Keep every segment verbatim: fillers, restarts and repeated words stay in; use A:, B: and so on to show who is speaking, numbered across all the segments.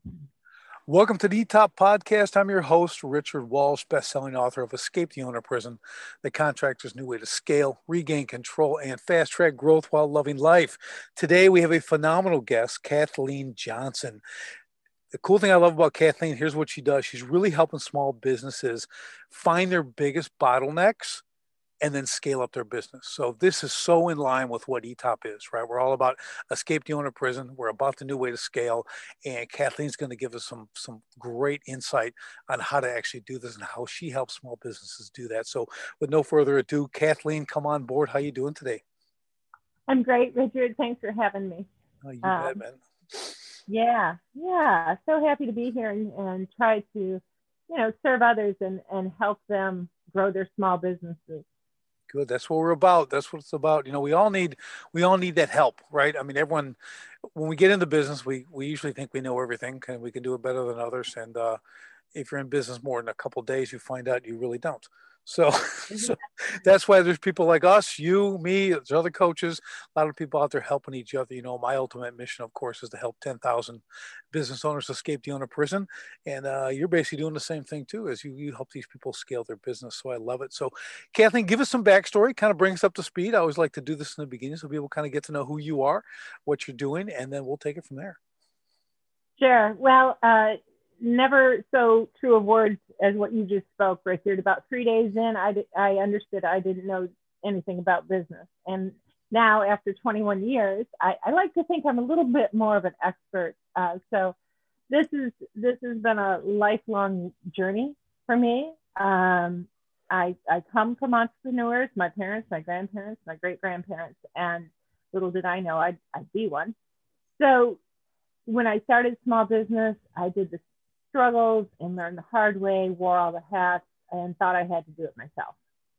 A: Welcome to the E-Top Podcast. I'm your host, Richard Walsh, best-selling author of Escape the Owner Prison, The Contractor's New Way to Scale, Regain Control, and Fast-Track Growth While Loving Life. Today, we have a phenomenal guest, Kathleen Johnson. The cool thing I love about Kathleen, here's what she does. She's really helping small businesses find their biggest bottlenecks and then scale up their business. So this is so in line with what E-Top is, right? We're all about escape the owner prison. We're about the new way to scale. And Kathleen's going to give us some, some great insight on how to actually do this and how she helps small businesses do that. So with no further ado, Kathleen, come on board. How you doing today?
B: I'm great, Richard. Thanks for having me.
A: Oh, you
B: um,
A: bet, man.
B: Yeah, yeah. So happy to be here and, and try to, you know, serve others and, and help them grow their small businesses.
A: Good. That's what we're about. That's what it's about. You know, we all need, we all need that help, right? I mean, everyone, when we get into business, we, we usually think we know everything and we can do it better than others. And uh, if you're in business more than a couple of days, you find out you really don't. So, so that's why there's people like us, you, me, there's other coaches, a lot of people out there helping each other. You know, my ultimate mission, of course, is to help ten thousand business owners escape the owner prison. And uh, you're basically doing the same thing too, as you, you help these people scale their business. So I love it. So Kathleen, give us some backstory, kind of bring us up to speed. I always like to do this in the beginning so people kind of get to know who you are, what you're doing, and then we'll take it from there.
B: Sure. Well, uh, never so true of words as what you just spoke, Richard. About three days in, I, I understood I didn't know anything about business. And now, after twenty-one years, I, I like to think I'm a little bit more of an expert. Uh, so this is this has been a lifelong journey for me. Um, I, I come from entrepreneurs, my parents, my grandparents, my great-grandparents, and little did I know I'd, I'd be one. So when I started small business, I did the struggles and learned the hard way, wore all the hats, and thought I had to do it myself.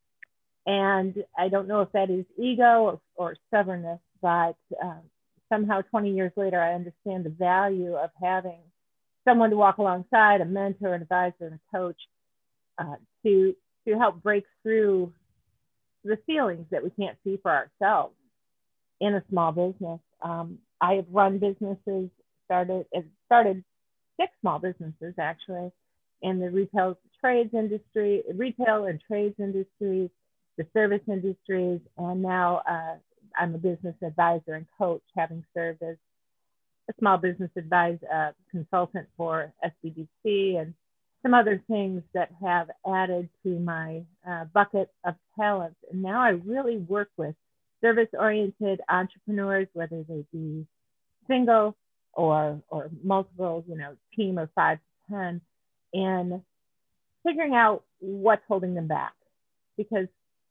B: And I don't know if that is ego or, or stubbornness, but um, somehow twenty years later, I understand the value of having someone to walk alongside, a mentor, an advisor, and a coach uh, to, to help break through the ceilings that we can't see for ourselves in a small business. Um, I have run businesses, started, started six small businesses actually in the retail trades industry, retail and trades industries, the service industries, and now uh, I'm a business advisor and coach, having served as a small business advisor uh, consultant for S B D C and some other things that have added to my uh, bucket of talent. And now I really work with service-oriented entrepreneurs, whether they be single or or multiple, you know, team of five to ten, and figuring out what's holding them back. Because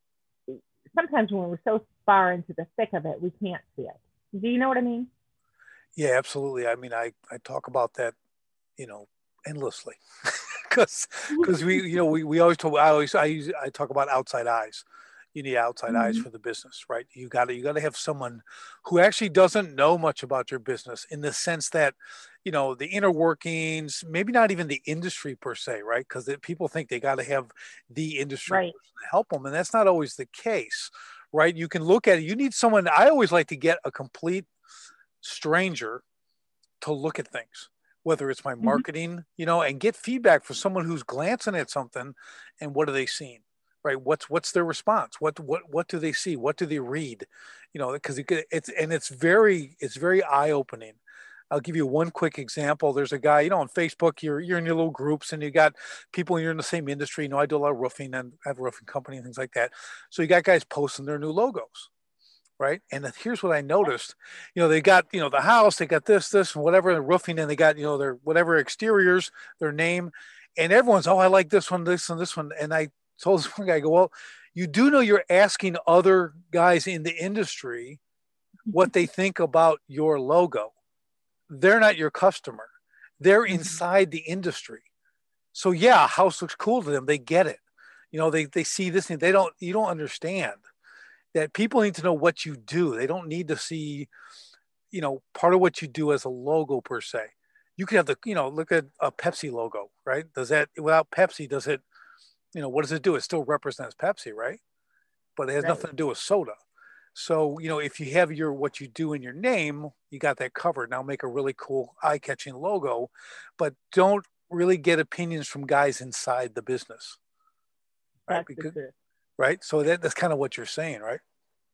B: sometimes when we're so far into the thick of it, we can't see it. Do you know what I mean?
A: Yeah, absolutely. I mean, I, I talk about that, you know, endlessly because, because we, you know, we, we always talk, I always, I use, I talk about outside eyes. You need outside eyes
B: Mm-hmm.
A: for the business, right? You got to, you got to have someone who actually doesn't know much about your business in the sense that, you know, the inner workings, maybe not even the industry per se, right? Because people think they got to have the industry
B: Right.
A: person to help them. And that's not always the case, right? You can look at it. You need someone, I always like to get a complete stranger to look at things, whether it's my
B: Mm-hmm.
A: marketing, you know, and get feedback from someone who's glancing at something and what are they seeing? Right. What's, what's their response? What, what, what do they see? What do they read? You know, because it, it's, and it's very, it's very eye opening. I'll give you one quick example. There's a guy, you know, on Facebook, you're, you're in your little groups and you got people, you're in the same industry. You know, I do a lot of roofing and I have a roofing company and things like that. So you got guys posting their new logos. Right. And here's what I noticed, you know, they got, you know, the house, they got this, this, and whatever, the roofing, and they got, you know, their whatever exteriors, their name, and everyone's, oh, I like this one, this and this one. And I told this one guy, I go, well, you do know you're asking other guys in the industry what they think about your logo. They're not your customer. They're
B: Mm-hmm.
A: inside the industry. So yeah, house looks cool to them. They get it. You know, they, they see this thing. They don't, you don't understand that people need to know what you do. They don't need to see, you know, part of what you do as a logo per se. You could have the, you know, look at a Pepsi logo, right? Does that, without Pepsi, does it, you know, what does it do? It still represents Pepsi, right? But it has
B: Right.
A: nothing to do with soda. So, you know, if you have your what you do in your name, you got that covered. Now make a really cool eye-catching logo, but don't really get opinions from guys inside the business, right?
B: That's the
A: Because
B: truth.
A: right. So that, that's kind of what you're saying, right?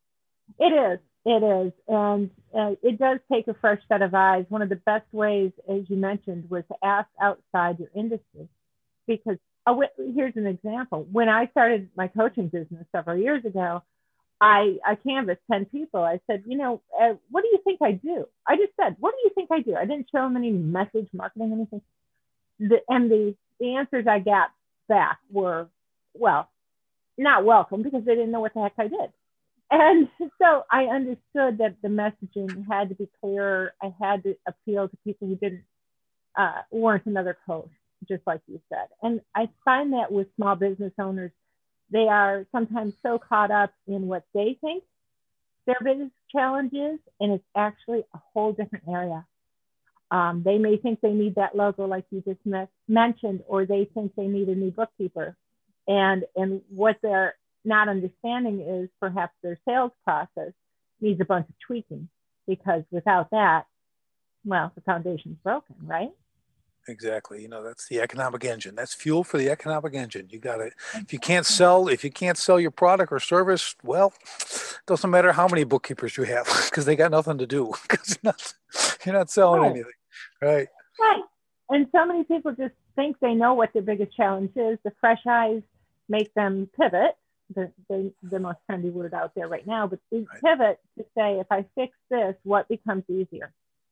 B: It is. It is. And uh, it does take a fresh set of eyes. One of the best ways, as you mentioned, was to ask outside your industry. Because uh, here's an example. When I started my coaching business several years ago, I, I canvassed ten people. I said, you know, uh, what do you think I do? I just said, what do you think I do? I didn't show them any message, marketing, anything. The, and the, the answers I got back were, well, not welcome, because they didn't know what the heck I did. And so I understood that the messaging had to be clearer. I had to appeal to people who didn't, uh, weren't another coach, just like you said. And I find that with small business owners, they are sometimes so caught up in what they think their biggest challenge is, and it's actually a whole different area. Um, they may think they need that logo like you just me- mentioned, or they think they need a new bookkeeper. And, and what they're not understanding is perhaps their sales process needs a bunch of tweaking, because without that, well, the foundation's broken, right?
A: Exactly. You know, that's the economic engine. That's fuel for the economic engine. You got to, if you can't sell, if you can't sell your product or service, well, it doesn't matter how many bookkeepers you have, because they got nothing to do, because you're not, you're not selling
B: Right.
A: anything. Right.
B: Right. And so many people just think they know what their biggest challenge is. The fresh eyes make them pivot, the, the, the most trendy word out there right now, but they
A: Right.
B: pivot to say, if I fix this, what becomes easier?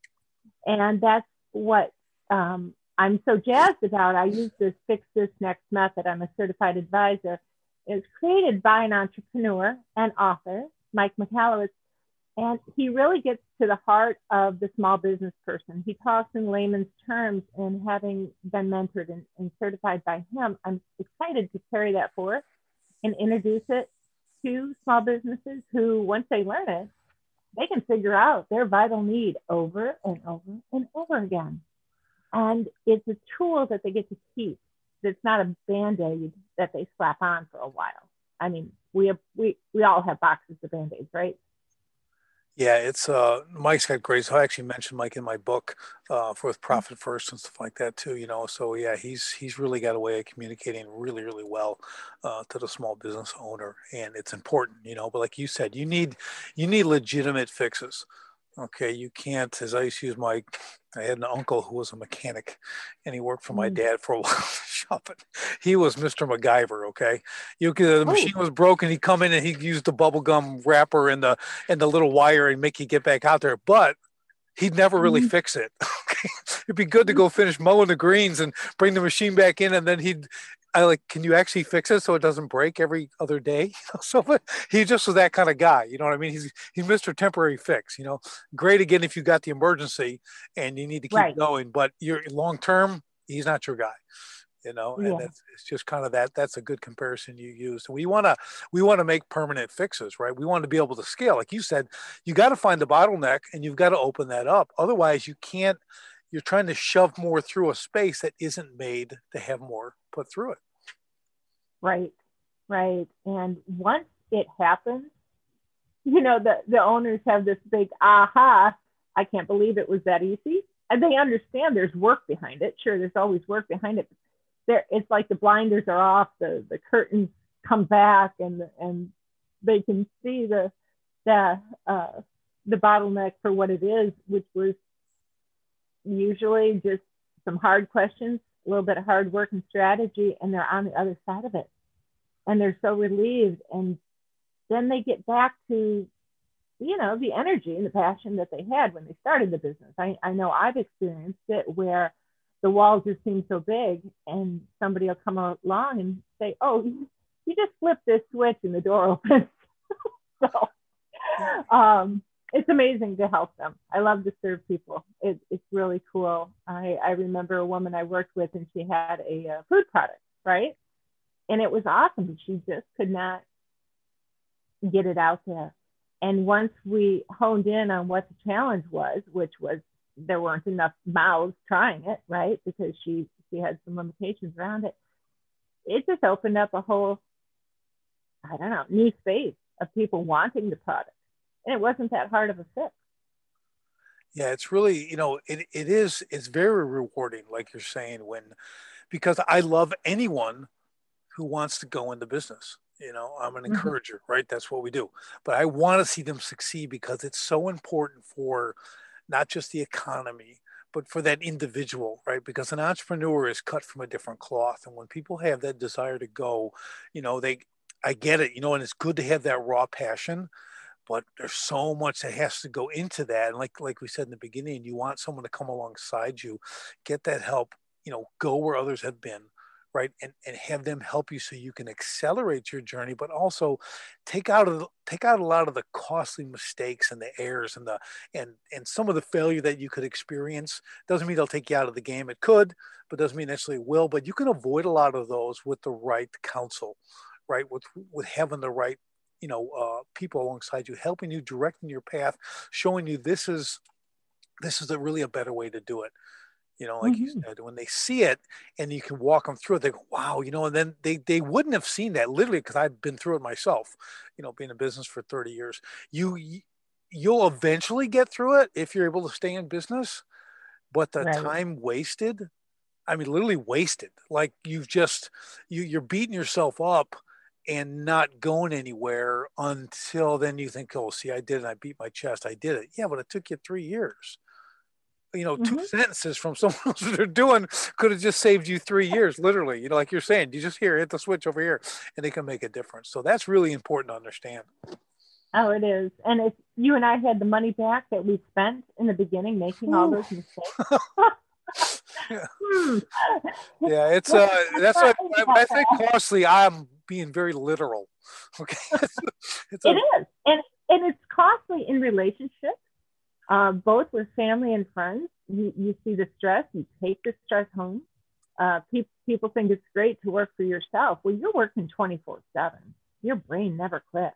B: And that's what um, I'm so jazzed about. I use this Fix This Next method. I'm a certified advisor. It's created by an entrepreneur and author, Mike Michalowicz, and he really gets to the heart of the small business person. He talks in layman's terms, and having been mentored and, and certified by him, I'm excited to carry that forward and introduce it to small businesses who, once they learn it, they can figure out their vital need over and over and over again. And it's a tool that they get to keep. It's not a Band-Aid that they slap on for a while. I mean, we have, we, we all have boxes of Band-Aids, right?
A: Yeah, it's uh Mike's got great. So I actually mentioned Mike in my book uh for with Profit First and stuff like that too, you know. So yeah, he's he's really got a way of communicating really, really well uh to the small business owner. And it's important, you know, but like you said, you need you need legitimate fixes. Okay, you can't, as I used to use my, I had an uncle who was a mechanic, and he worked for my
B: Mm.
A: dad for a while shopping. He was Mister MacGyver. Okay, you could, the
B: Oh,
A: machine was broken. He'd come in and he'd use the bubble gum wrapper and the and the little wire and make you get back out there. But he'd never really
B: mm,
A: fix it. Okay, it'd be good to go finish mowing the greens and bring the machine back in, and then he'd. I like, can you actually fix it so it doesn't break every other day? You know, so but he just was that kind of guy. You know what I mean? He's he's Mister Temporary Fix. You know, great again if you got the emergency and you need to keep
B: right.
A: going, but you're long term. He's not your guy. You know, and
B: Yeah.
A: it's, it's just kind of that. That's a good comparison you used. We want to we want to make permanent fixes, right? We want to be able to scale, like you said. You got to find the bottleneck, and you've got to open that up. Otherwise, you can't. You're trying to shove more through a space that isn't made to have more put through it.
B: Right. Right. And once it happens, you know, the, the owners have this big aha, I can't believe it was that easy. And they understand there's work behind it. Sure, there's always work behind it. There, it's like the blinders are off, the, the curtains come back, and and they can see the the uh, the bottleneck for what it is, which was usually just some hard questions, a little bit of hard work and strategy, and they're on the other side of it. And they're so relieved. And then they get back to, you know, the energy and the passion that they had when they started the business. I, I know I've experienced it where the walls just seem so big, and somebody will come along and say, oh, you just flip this switch and the door opens. So um, it's amazing to help them. I love to serve people. It, it's really cool. I, I remember a woman I worked with, and she had a uh, food product, right? And it was awesome. She just could not get it out there. And once we honed in on what the challenge was, which was there weren't enough mouths trying it, right? Because she, she had some limitations around it. It just opened up a whole, I don't know, new space of people wanting the product. and it wasn't that hard of a fix.
A: Yeah, it's really, you know, it, it is, it's very rewarding, like you're saying, when, because I love anyone who wants to go into business. You know, I'm an
B: Mm-hmm.
A: encourager, right? That's what we do. But I want to see them succeed because it's so important for not just the economy, but for that individual, right? Because an entrepreneur is cut from a different cloth. And when people have that desire to go, you know, they, I get it, you know, and it's good to have that raw passion, but there's so much that has to go into that. And like, like we said in the beginning, you want someone to come alongside you, get that help, you know, go where others have been, right? And, and have them help you so you can accelerate your journey, but also take out of take out a lot of the costly mistakes and the errors and the and and some of the failure that you could experience. Doesn't mean they'll take you out of the game. It could, but doesn't mean necessarily will. But you can avoid a lot of those with the right counsel, right? With with having the right, you know, uh, people alongside you, helping you, directing your path, showing you this is this is a really a better way to do it. You know, like you
B: Mm-hmm.
A: said, when they see it and you can walk them through it, they go, wow, you know, and then they, they wouldn't have seen that literally because I've been through it myself, you know, being in business for thirty years. You, you'll eventually get through it if you're able to stay in business, but the
B: Right.
A: time wasted, I mean, literally wasted. Like you've just, you, you're beating yourself up and not going anywhere until then you think, oh, see, I did it. I beat my chest. I did it. Yeah, but it took you three years. You know, two
B: Mm-hmm.
A: sentences from someone else that they're doing could have just saved you three years, literally. You know, like you're saying, you just here, hit the switch over here, and they can make a difference. So that's really important to understand.
B: Oh, it is. And if you and I had the money back that we spent in the beginning making all those mistakes.
A: Yeah,
B: hmm.
A: yeah, it's uh, that's what when I say costly, I'm being very literal. Okay, it's, it's
B: It
A: a,
B: is. And, and it's costly in relationships. Uh, both with family and friends. You, you see the stress, you take the stress home. Uh, pe- people think it's great to work for yourself. Well, you're working twenty-four seven. Your brain never quits.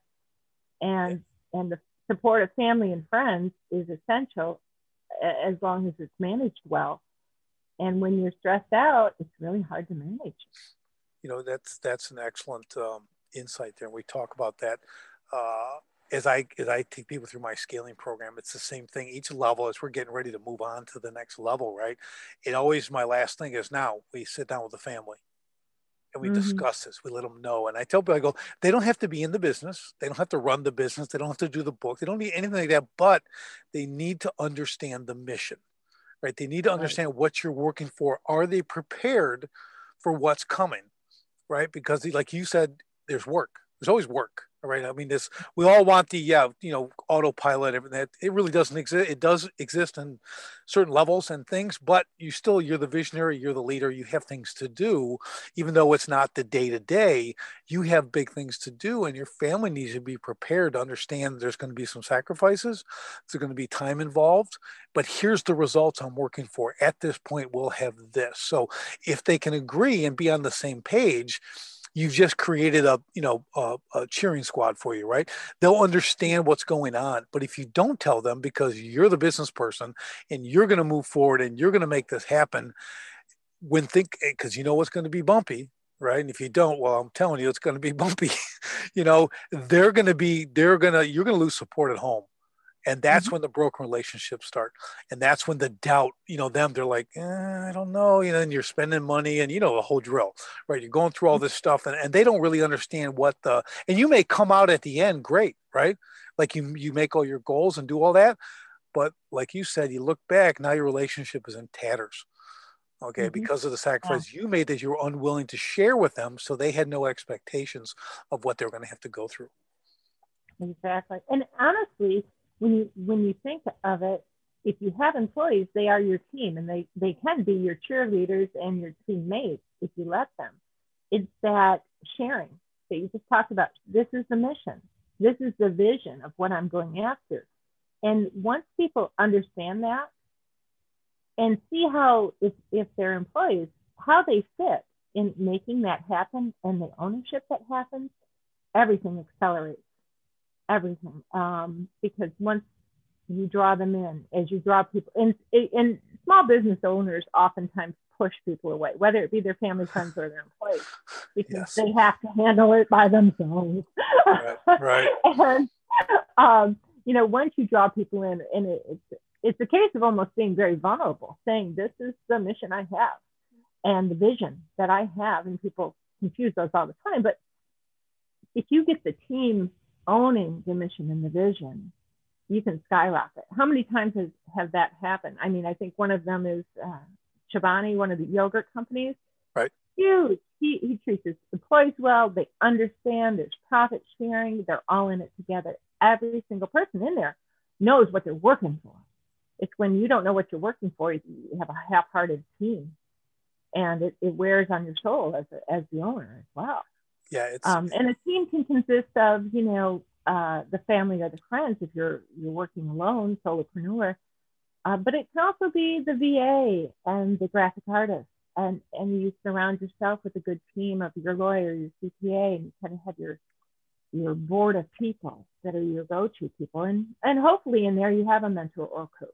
B: And, and the support of family and friends is essential as long as it's managed well. And when you're stressed out, it's really hard to manage.
A: you know, that's that's an excellent um, insight there. We talk about that. Uh, as I as I take people through my scaling program, it's the same thing. Each level, as we're getting ready to move on to the next level, right? It always my last thing is now we sit down with the family and we
B: Mm-hmm.
A: discuss this. We let them know, and I tell people, I go, they don't have to be in the business, they don't have to run the business, they don't have to do the book, they don't need anything like that, but they need to understand the mission, right? They need to
B: Right.
A: understand what you're working for. Are they prepared for what's coming, right? Because like you said, there's work. There's always work, right? I mean, this we all want the yeah, you know, autopilot. Everything that it really doesn't exist. It does exist in certain levels and things, but you still you're the visionary, you're the leader. You have things to do, even though it's not the day to day. You have big things to do, and your family needs to be prepared to understand there's going to be some sacrifices. There's going to be time involved, but here's the results I'm working for. At this point, we'll have this. So if they can agree and be on the same page, you've just created a you know a, a cheering squad for you, right? They'll understand what's going on. But if you don't tell them because you're the business person and you're going to move forward and you're going to make this happen, when think because you know what's going to be bumpy, right? And if you don't, well, I'm telling you, it's going to be bumpy. you know, they're going to be they're going to you're going to lose support at home. And that's
B: Mm-hmm.
A: when the broken relationships start. And that's when the doubt, you know, them, they're like, eh, I don't know, you know, and you're spending money and, you know, the whole drill, right? You're going through all this stuff and, and they don't really understand what the, and you may come out at the end great, right? Like you, you make all your goals and do all that. But like you said, you look back, now your relationship is in tatters. Okay.
B: Mm-hmm.
A: Because of the
B: Yeah,
A: sacrifice you made that you were unwilling to share with them. So they had no expectations of what they were going to have to go through.
B: exactly. And honestly, when you when you think of it, if you have employees, they are your team, and they they can be your cheerleaders and your teammates if you let them. It's that sharing that you just talked about. This is the mission. This is the vision of what I'm going after. And once people understand that and see how if if they're employees, how they fit in making that happen and the ownership that happens, everything accelerates. Everything. Um, because once you draw them in, as you draw people, and, and small business owners oftentimes push people away, whether it be their family, friends, or their employees, because
A: Yes.
B: they have to handle it by themselves.
A: Right. Right.
B: and um, you know, once you draw people in, and it, it's, it's a case of almost being very vulnerable, saying, this is the mission I have and the vision that I have. And people confuse those all the time. But if you get the team owning the mission and the vision, you can skyrocket. How many times has have that happened? I mean, I think one of them is uh, Chobani, one of the yogurt companies.
A: Right.
B: Huge. He, he treats his employees well. They understand there's profit sharing. They're all in it together. Every single person in there knows what they're working for. It's when you don't know what you're working for, you have a half-hearted team, and it, it wears on your soul as a, as the owner as well.
A: Yeah, it's
B: um, and a team can consist of, you know, uh, the family or the friends if you're you're working alone, solopreneur. Uh, but it can also be the V A and the graphic artist, and and you surround yourself with a good team of your lawyer, your C P A, and you kind of have your your board of people that are your go-to people, and and hopefully in there you have a mentor or coach.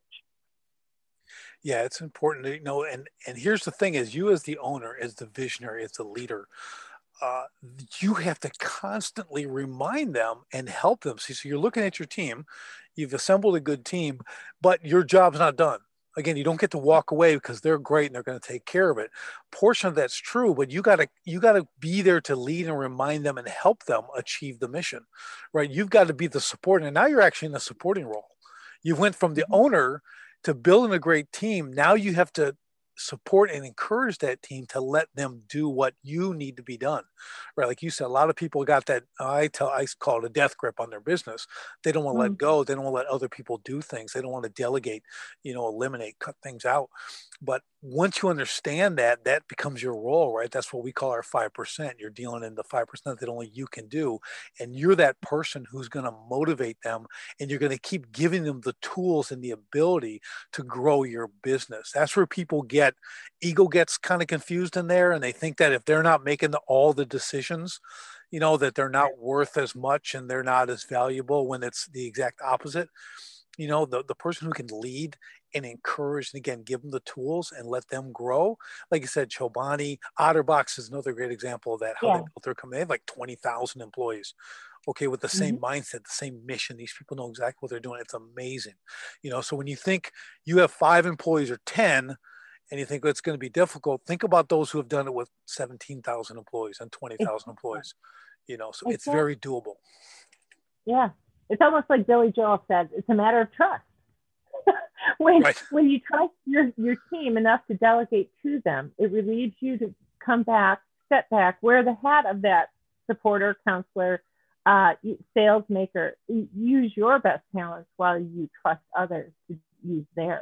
A: Yeah, it's important to you know, and and here's the thing: is you as the owner, as the visionary, as the leader, uh, you have to constantly remind them and help them. See, so you're looking at your team, you've assembled a good team, but your job's not done. Again, you don't get to walk away because they're great and they're going to take care of it. Portion of that's true, but you got to you got to be there to lead and remind them and help them achieve the mission, right? You've got to be the support, and now you're actually in a supporting role. You went from the owner to building a great team. Now you have to support and encourage that team to let them do what you need to be done, right? Like you said, a lot of people got that, I tell, I call it a death grip on their business. They don't want to
B: Mm.
A: let go. They don't want to let other people do things. They don't want to delegate, you know, eliminate, cut things out. But once you understand that, that becomes your role, right? That's what we call our five percent. You're dealing in the five percent that only you can do. And you're that person who's going to motivate them, and you're going to keep giving them the tools and the ability to grow your business. That's where people get, ego gets kind of confused in there, and they think that if they're not making the, all the decisions, you know, that they're not worth as much and they're not as valuable, when it's the exact opposite. You know, the, the person who can lead and encourage, and again, give them the tools and let them grow. Like you said, Chobani, Otterbox is another great example of that, how
B: Yeah.
A: they built their company. They have like twenty thousand employees, okay, with the same
B: Mm-hmm.
A: mindset, the same mission. These people know exactly what they're doing. It's amazing. You know, so when you think you have five employees or ten, and you think it's going to be difficult, think about those who have done it with seventeen thousand employees and twenty thousand employees. You know, so it's very doable.
B: Yeah. It's almost like Billy Joel said, it's a matter of trust. when
A: Right.
B: when you trust your, your team enough to delegate to them, it relieves you to come back, step back, wear the hat of that supporter, counselor, uh, sales maker. Use your best talents while you trust others to use theirs.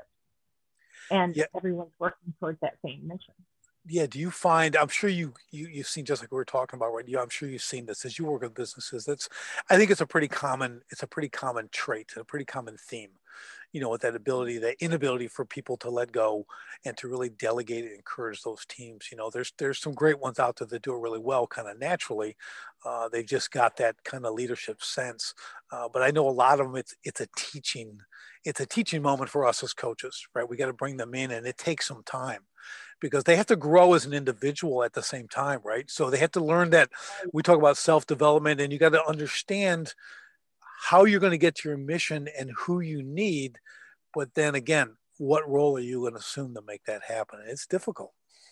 B: And yeah. everyone's working towards that same mission.
A: Yeah. Do you find, I'm sure you, you, you've seen, just like we were talking about, right? Yeah, I'm sure you've seen this as you work with businesses. That's, I think it's a pretty common, it's a pretty common trait, a pretty common theme, you know, with that ability, that inability for people to let go and to really delegate and encourage those teams. You know, there's, there's some great ones out there that do it really well, kind of naturally. Uh, they've just got that kind of leadership sense. Uh, but I know a lot of them, it's, it's a teaching, it's a teaching moment for us as coaches, right? We got to bring them in, and it takes some time, because they have to grow as an individual at the same time, right? So they have to learn that we talk about self-development, and you got to understand how you're going to get to your mission and who you need. But then again, what role are you going to assume to make that happen? It's difficult.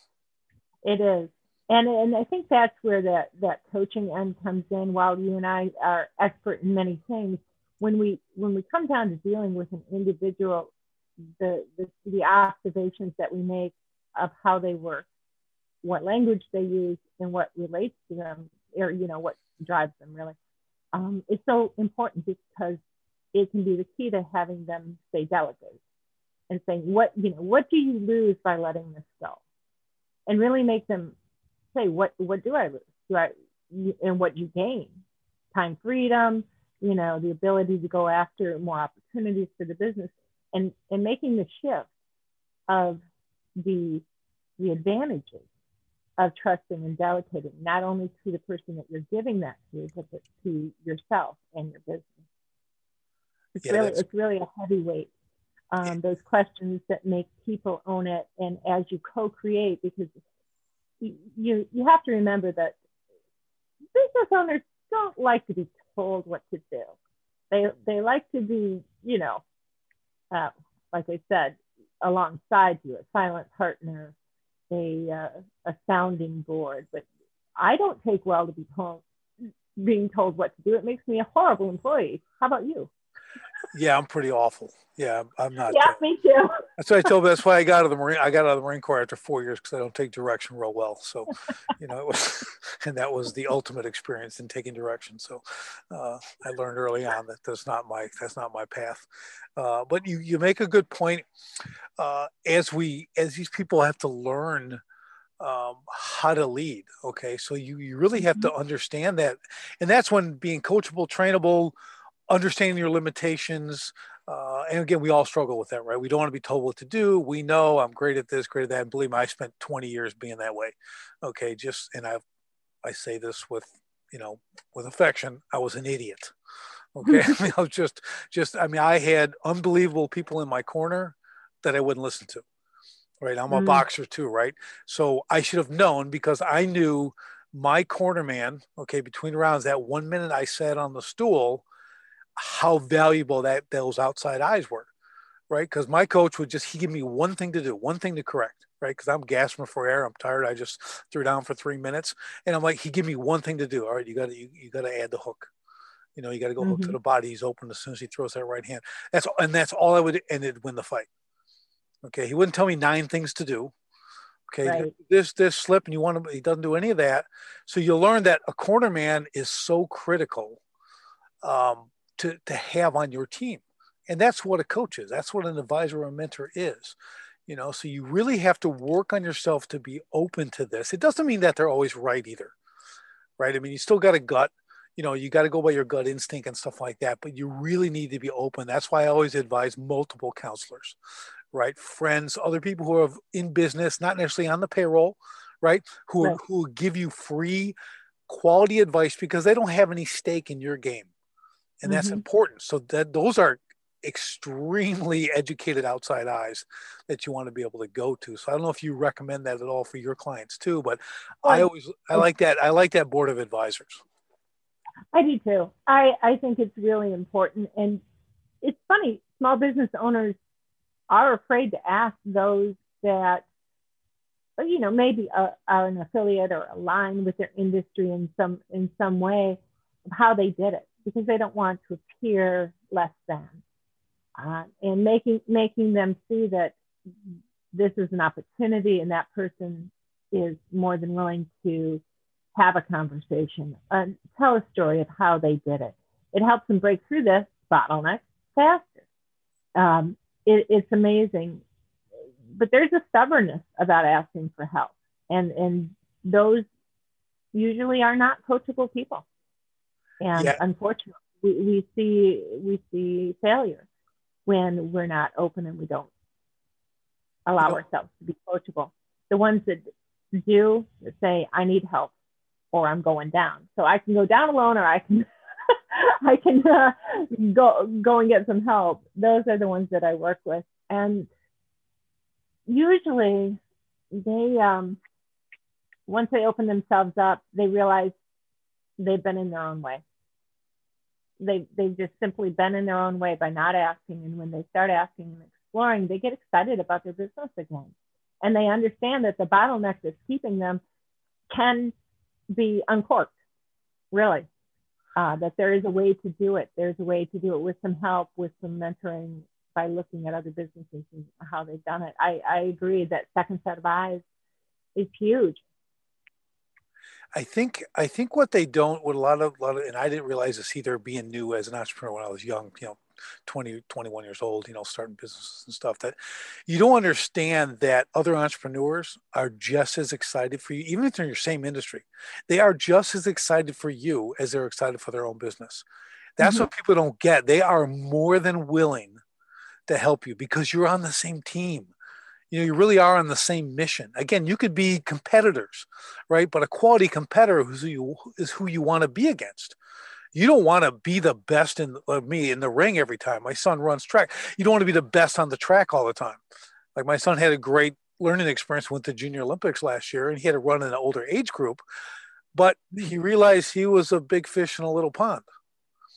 B: It is. And, and I think that's where that, that coaching end comes in. While you and I are expert in many things, when we, when we come down to dealing with an individual, the, the, the observations that we make of how they work, what language they use, and what relates to them, or, you know, what drives them really, um, is so important, because it can be the key to having them say delegate and saying, what, you know, what do you lose by letting this go? And really make them say, what, what do I lose? Do I, and what you gain? Time freedom, you know, the ability to go after more opportunities for the business, and, and making the shift of the, the advantages of trusting and delegating, not only to the person that you're giving that to, but to yourself and your business. It's yeah, really, it's really a heavy weight. Um, those questions that make people own it, and as you co-create, because you, you you have to remember that business owners don't like to be told what to do. They they like to be, you know, uh, like I said, alongside you, a silent partner, a uh, a sounding board. But I don't take well to be told, being told what to do. It makes me a horrible employee. How about you?
A: Yeah, I'm pretty awful. Yeah, I'm not.
B: Yeah,
A: Uh,
B: me too.
A: that's why I told. That's why I got out of the Marine. I got out of the Marine Corps after four years because I don't take direction real well. So, you know, it was, and that was the ultimate experience in taking direction. So, uh, I learned early on that that's not my that's not my path. Uh, but you you make a good point. Uh, as we as these people have to learn um, how to lead. Okay, so you you really have
B: Mm-hmm.
A: to understand that, and that's when being coachable, trainable, understanding your limitations. Uh, and again, we all struggle with that, right? We don't want to be told what to do. We know I'm great at this, great at that. And believe me, I spent twenty years being that way. Okay, just and I I say this with you know with affection. I was an idiot. Okay, I mean, I was just just I mean, I had unbelievable people in my corner that I wouldn't listen to. Right, I'm a
B: Mm,
A: boxer too, right? So I should have known because I knew my corner man. Okay, between rounds, that one minute I sat on the stool, how valuable that those outside eyes were, right? Because my coach would just he give me one thing to do, one thing to correct, right? Because I'm gasping for air, I'm tired. I just threw down for three minutes, and I'm like, he give me one thing to do. All right, you got to you, you got to add the hook. You know, you got to go hook to
B: mm-hmm.
A: the body. He's open as soon as he throws that right hand. That's and that's all I would, and it'd win the fight. Okay, he wouldn't tell me nine things to do. Okay,
B: Right.
A: this this slip, and you want to. He doesn't do any of that. So you learn that a corner man is so critical um, to, to have on your team. And that's what a coach is. That's what an advisor or a mentor is. You know, so you really have to work on yourself to be open to this. It doesn't mean that they're always right either, right? I mean, you still got a gut, you know, you got to go by your gut instinct and stuff like that, but you really need to be open. That's why I always advise multiple counselors, right? Friends, other people who are in business, not necessarily on the payroll, right? Who, are,
B: Right.
A: who give you free quality advice because they don't have any stake in your game, and that's
B: Mm-hmm.
A: important. So that those are extremely educated outside eyes that you want to be able to go to. So I don't know if you recommend that at all for your clients too, but I
B: Well,
A: always I like that I like that board of advisors.
B: I do too. I, I think it's really important. And it's funny, small business owners are afraid to ask those that, you know, maybe a, are an affiliate or aligned with their industry in some in some way of how they did it, because they don't want to appear less than. Uh, and making making them see that this is an opportunity and that person is more than willing to have a conversation and tell a story of how they did it. It helps them break through this bottleneck faster. Um, it, it's amazing, but there's a stubbornness about asking for help, and and those usually are not coachable people. And
A: Yeah,
B: unfortunately, we, we see we see failure when we're not open and we don't
A: you
B: allow
A: know,
B: ourselves to be coachable. The ones that do say, I need help or I'm going down. So I can go down alone or I can I can uh, go go and get some help. Those are the ones that I work with. And usually they um once they open themselves up, they realize they've been in their own way. They, they've just simply been in their own way by not asking. And when they start asking and exploring, they get excited about their business again. And they understand that the bottleneck that's keeping them can be uncorked, really. Uh, that there is a way to do it. There's a way to do it with some help, with some mentoring, by looking at other businesses and how they've done it. I, I agree that second set of eyes is huge.
A: I think I think what they don't, what a lot of, lot of, and I didn't realize this either, being new as an entrepreneur when I was young, you know, twenty, twenty-one years old, you know, starting businesses and stuff, that you don't understand that other entrepreneurs are just as excited for you, even if they're in your same industry. They are just as excited for you as they're excited for their own business. That's
B: Mm-hmm.
A: what people don't get. They are more than willing to help you because you're on the same team. You know, you really are on the same mission. Again, you could be competitors, right? But a quality competitor who's who you, is who you want to be against. You don't want to be the best in uh, me in the ring every time. My son runs track. You don't want to be the best on the track all the time. Like my son had a great learning experience, went to Junior Olympics last year, and he had to run in an older age group. But he realized he was a big fish in a little pond.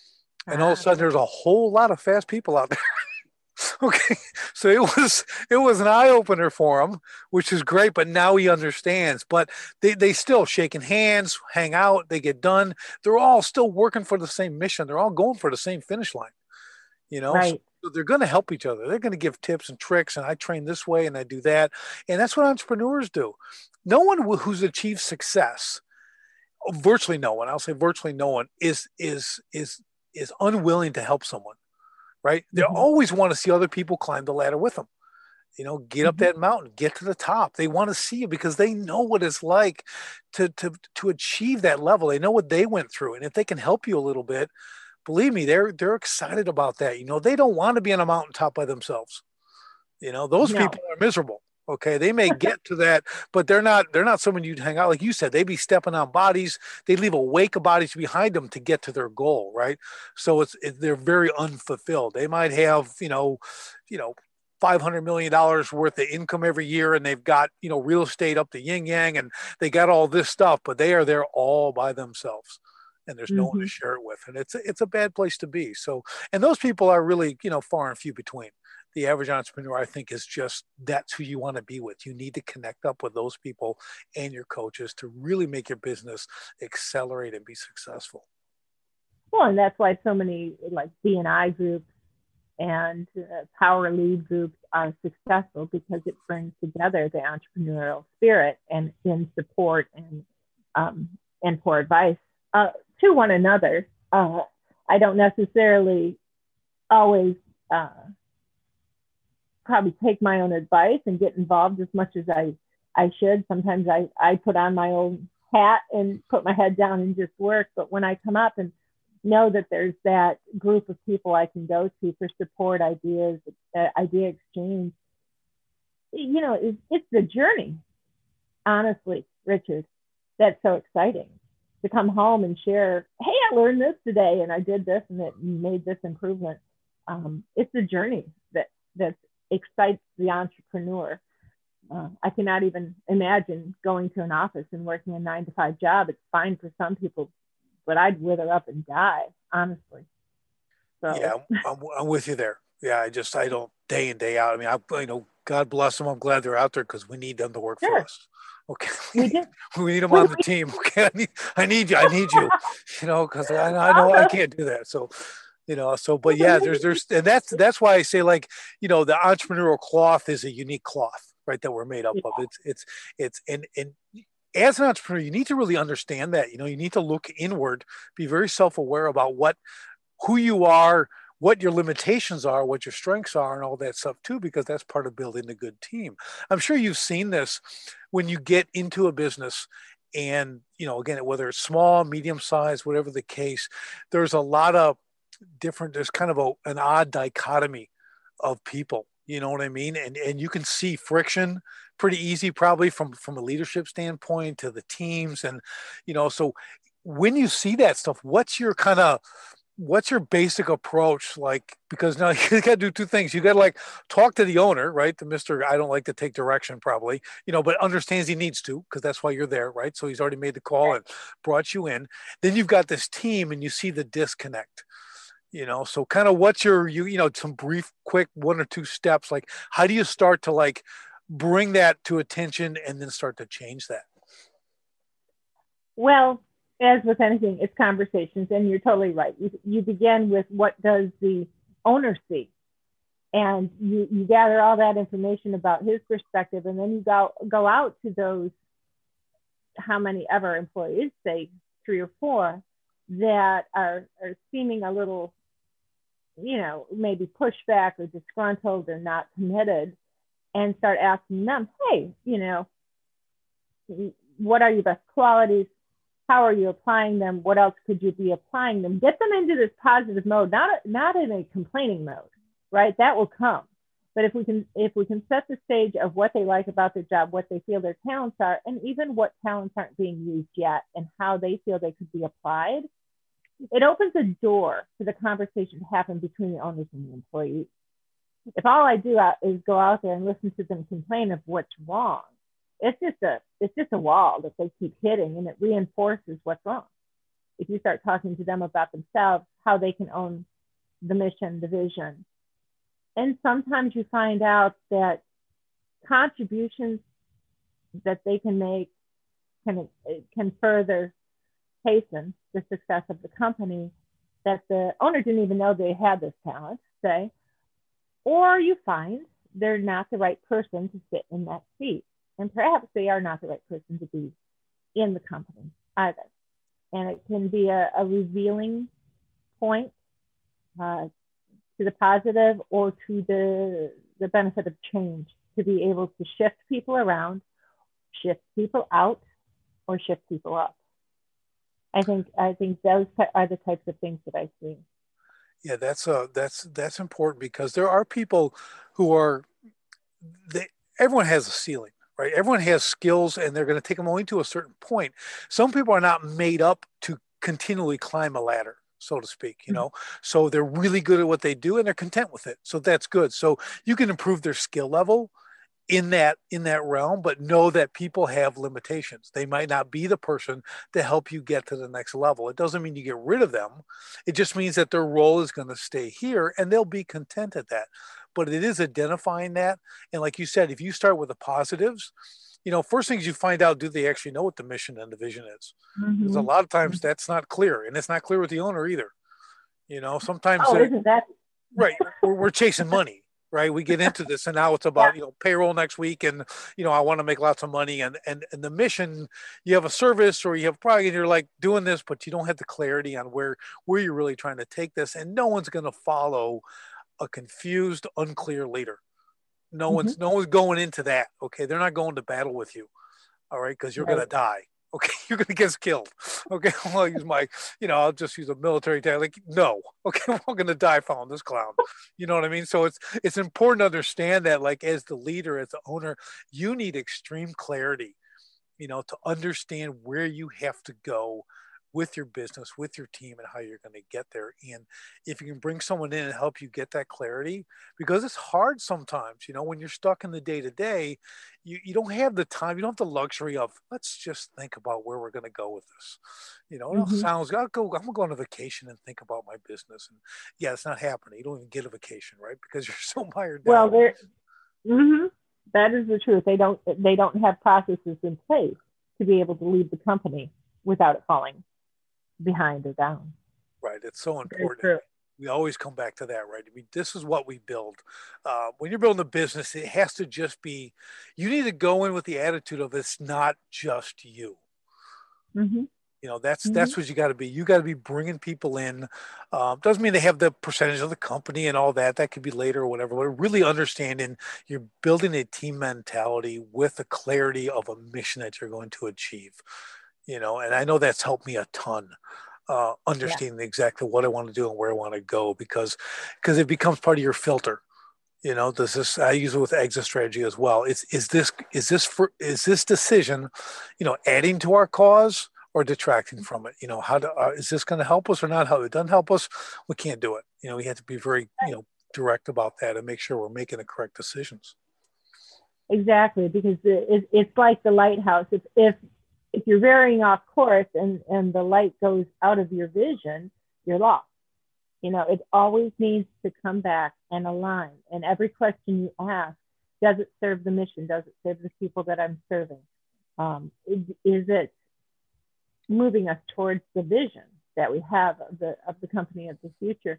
A: And all of a
B: Ah,
A: sudden there's a whole lot of fast people out there. Okay, so it was it was an eye opener for him, which is great. But now he understands. But they they still shaking hands, hang out, they get done. They're all still working for the same mission. They're all going for the same finish line. You know, so
B: right.
A: they're going to help each other. They're going to give tips and tricks. And I train this way, and I do that, and that's what entrepreneurs do. No one who's achieved success, virtually no one, I'll say virtually no one, is is is is unwilling to help someone. Right? They
B: Mm-hmm.
A: always want to see other people climb the ladder with them. You know, get up
B: Mm-hmm.
A: that mountain, get to the top. They want to see it because they know what it's like to to to achieve that level. They know what they went through, and if they can help you a little bit, believe me, they're they're excited about that. You know, they don't want to be on a mountaintop by themselves. You know, those
B: No.
A: people are miserable. Okay, they may get to that, but they're not they're not someone you'd hang out, like you said. They'd be stepping on bodies. They leave a wake of bodies behind them to get to their goal, right? So it's it, they're very unfulfilled. They might have you know, you know, five hundred million dollars worth of income every year, and they've got you know real estate up the yin yang, and they got all this stuff, but they are there all by themselves, and there's no one to
B: Mm-hmm.
A: share it with, and it's it's a bad place to be. So, and those people are really you know far and few between. The average entrepreneur, I think, is just that's who you want to be with. You need to connect up with those people and your coaches to really make your business accelerate and be successful.
B: Well, and that's why so many like B and I groups and uh, power lead groups are successful, because it brings together the entrepreneurial spirit and in support and um, and for advice uh, to one another. Uh, I don't necessarily always uh, probably take my own advice and get involved as much as I, I should. Sometimes I, I put on my own hat and put my head down and just work. But when I come up and know that there's that group of people I can go to for support, ideas, uh, idea exchange, you know, it's, it's the journey, honestly, Richard, that's so exciting. To come home and share, hey, I learned this today and I did this and it made this improvement. Um, it's the journey that that's excites the entrepreneur. Uh, I cannot even imagine going to an office and working a nine to five job. It's fine for some people, but I'd wither up and die, honestly.
A: Yeah,
B: So,
A: I'm, I'm with you there. Yeah, I just I don't day in day out. I mean, I you know, God bless them. I'm glad they're out there because we need them to work for
B: sure,
A: us. Okay,
B: we did.
A: we need them
B: We,
A: on the team. Okay, I need I need you. I need you. You know, because I, I know I can't do that. So you know so but yeah there's there's and that's that's why I say like you know the entrepreneurial cloth is a unique cloth, right, that we're made up
B: yeah,
A: of. It's it's it's and and as an entrepreneur you need to really understand that. You know you need to look inward, be very self-aware about what who you are, what your limitations are, what your strengths are, and all that stuff too, because that's part of building a good team. I'm sure you've seen this when you get into a business, and you know again, whether it's small, medium size, whatever the case, there's a lot of different there's kind of a, an odd dichotomy of people, you know what I mean, and and you can see friction pretty easy, probably from from a leadership standpoint to the teams. And you know so when you see that stuff, what's your kind of what's your basic approach like? Because now you got to do two things. You got to like talk to the owner, right, the Mr. I don't like to take direction, probably, you know but understands he needs to, because that's why you're there, right? So he's already made the call and brought you in. Then you've got this team and you see the disconnect. You know so kind of what's your you you know some brief quick one or two steps, like how do you start to like bring that to attention and then start to change that?
B: well, as with anything, it's conversations, and you're totally right. You, you begin with what does the owner see, and you, you gather all that information about his perspective, and then you go go out to those how many ever employees, say three or four, that are, are seeming a little, you know, maybe pushback or disgruntled or not committed, and start asking them, hey, you know, what are your best qualities? How are you applying them? What else could you be applying them? Get them into this positive mode, not, not in a complaining mode, right? That will come. But if we can if we can set the stage of what they like about their job, what they feel their talents are, and even what talents aren't being used yet and how they feel they could be applied, it opens a door for the conversation to happen between the owners and the employees. If all I do is go out there and listen to them complain of what's wrong, it's just a it's just a wall that they keep hitting, and it reinforces what's wrong. if you start talking to them about themselves, how they can own the mission, the vision. And sometimes you find out that contributions that they can make can, can further hasten the success of the company, that the owner didn't even know they had this talent, say, or you find they're not the right person to sit in that seat. And perhaps they are not the right person to be in the company either. And it can be a, a revealing point uh, to the positive or to the, the benefit of change, to be able to shift people around, shift people out, or shift people up. I think I think those are the types of things that I see.
A: Yeah, that's uh that's that's important, because there are people who are they everyone has a ceiling, right? Everyone has skills, and they're going to take them only to a certain point. Some people are not made up to continually climb a ladder, so to speak, you know. Mm-hmm. So they're really good at what they do, and they're content with it. So that's good. So you can improve their skill level in that in that realm, but know that people have limitations. They might not be the person to help you get to the next level. It doesn't mean you get rid of them. It just means that their role is going to stay here, and they'll be content at that. But it is identifying that. And like you said, if you start with the positives, you know, first things you find out, do they actually know what the mission and the vision is? Mm-hmm. Because a lot of times that's not clear, and it's not clear with the owner either. You know, sometimes
B: oh, isn't that
A: right? We're, we're chasing money. Right. We get into this, and now it's about, yeah. you know, payroll next week, and, you know, I want to make lots of money, and, and, and the mission, you have a service or you have probably, and you're like doing this, but you don't have the clarity on where, where you're really trying to take this. And no one's going to follow a confused, unclear leader. No mm-hmm. one's, no one's going into that. Okay. They're not going to battle with you. All right. Cause you're right. going to die. Okay, you're going to get killed. Okay, well, I'll use my, you know, I'll just use a military tag. Like, no. Okay, we're all going to die following this clown. You know what I mean? So it's it's important to understand that, like, as the leader, as the owner, you need extreme clarity, you know, to understand where you have to go with your business, with your team, and how you're going to get there. And if you can bring someone in and help you get that clarity, because it's hard sometimes, you know, when you're stuck in the day to day, you, you don't have the time, you don't have the luxury of, let's just think about where we're going to go with this. You know, mm-hmm. it sounds, I'll go, I'm going to go on a vacation and think about my business. And yeah, it's not happening. You don't even get a vacation, right? Because you're so mired down.
B: Well, there, mm-hmm. that is the truth. They don't, they don't have processes in place to be able to lead the company without it falling behind or down.
A: Right. It's so important. We always come back to that, right? I mean, this is what we build. Uh, when you're building a business, it has to just be, you need to go in with the attitude of it's not just you. Mm-hmm. You know, that's, mm-hmm. that's what you got to be. You got to be bringing people in. Um, doesn't mean they have the percentage of the company and all that. That could be later or whatever, but really understanding you're building a team mentality with the clarity of a mission that you're going to achieve. You know, and I know that's helped me a ton, uh, understanding yeah. exactly what I want to do and where I want to go, because, because it becomes part of your filter. You know, does this, I use it with exit strategy as well. Is, is this, is this for, is this decision, you know, adding to our cause or detracting from it? You know, how to, uh, is this going to help us or not? How it doesn't help us, we can't do it. You know, we have to be very, you know, direct about that and make sure we're making the correct decisions.
B: Exactly. Because it, it's like the lighthouse. If, if, If you're veering off course and, and the light goes out of your vision, you're lost. You know, it always needs to come back and align. And every question you ask, does it serve the mission? Does it serve the people that I'm serving? Um, is, is it moving us towards the vision that we have of the, of the company of the future?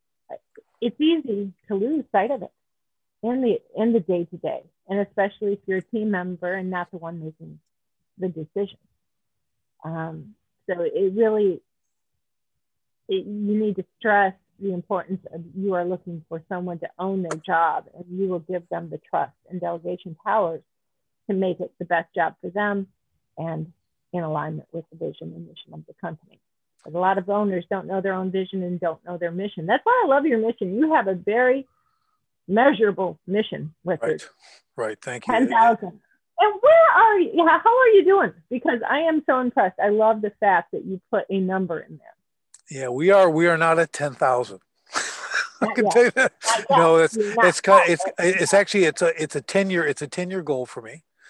B: It's easy to lose sight of it in the, in the day-to-day, and especially if you're a team member and not the one making the decision. Um, so it really, it, you need to stress the importance of, you are looking for someone to own their job, and you will give them the trust and delegation powers to make it the best job for them and in alignment with the vision and mission of the company. But a lot of owners don't know their own vision and don't know their mission. That's why I love your mission. You have a very measurable mission with
A: right.
B: it.
A: Right. Thank you.
B: ten thousand. And where are you? How are you doing? Because I am so impressed. I love the fact that you put a number in there.
A: Yeah, we are. We are not at ten thousand. I can
B: yet.
A: tell you that. No, it's it's it's it's actually it's a it's a ten year it's a ten year goal for me.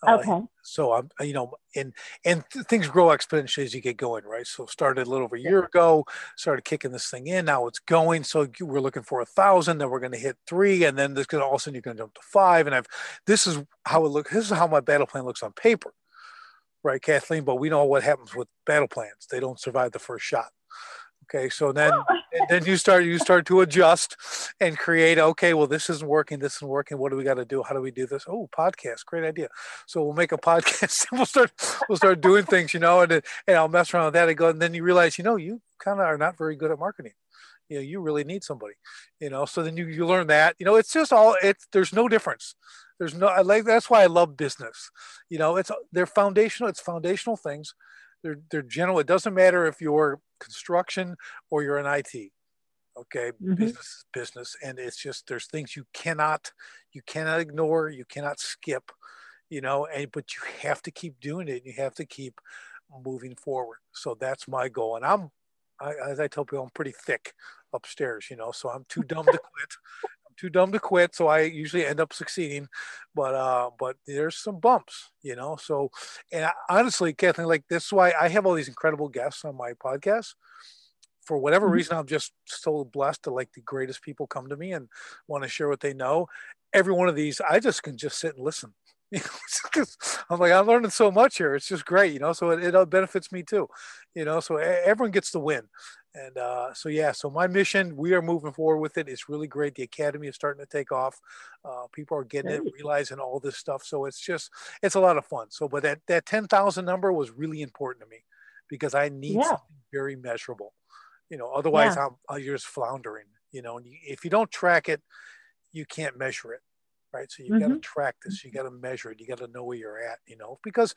A: Uh,
B: Okay.
A: so I'm, you know, and and th- things grow exponentially as you get going, right? So started a little over a year ago, started kicking this thing in. Now it's going. So we're looking for a thousand. Then we're going to hit three, and then there's going to all of a sudden you're going to jump to five. And I've this is how it looks. This is how my battle plan looks on paper, right, Kathleen? But we know what happens with battle plans. They don't survive the first shot. Okay, so then and then you start you start to adjust and create. Okay, well this isn't working. This isn't working. What do we got to do? How do we do this? Oh, podcast, great idea. So we'll make a podcast. we'll start we'll start doing things, you know, and and I'll mess around with that and go. And then you realize, you know, you kind of are not very good at marketing. You know, you really need somebody. You know, so then you you learn that. You know, it's just all it's there's no difference. There's no I like that's why I love business. You know, it's they're foundational. It's foundational things. They're they're general. It doesn't matter if you're construction or you're in I T. Okay,
B: Mm-hmm.
A: business is business, and it's just there's things you cannot you cannot ignore, you cannot skip, you know, and but you have to keep doing it. You have to keep moving forward. So that's my goal, and I'm I, as I tell people, I'm pretty thick upstairs, you know, so I'm too dumb to quit. I'm too dumb to quit, so I usually end up succeeding. But uh, but there's some bumps, you know. So, and I, honestly, Kathleen, like this is why I have all these incredible guests on my podcast. For whatever
B: Mm-hmm.
A: reason, I'm just so blessed to like the greatest people come to me and want to share what they know. Every one of these, I just can just sit and listen. You know, I'm like, I'm learning so much here. It's just great, you know. So it, it benefits me too, you know. So everyone gets to win, and uh, so yeah. So my mission, we are moving forward with it. It's really great. The academy is starting to take off. Uh, people are getting it, realizing all this stuff. So it's just, it's a lot of fun. So, but that that ten thousand number was really important to me because I need
B: Yeah.
A: something very measurable. You know, otherwise yeah. I'm, I'm you're just floundering. You know, and you, if you don't track it, you can't measure it. Right. So you mm-hmm. got to track this. You got to measure it. You got to know where you're at, you know, because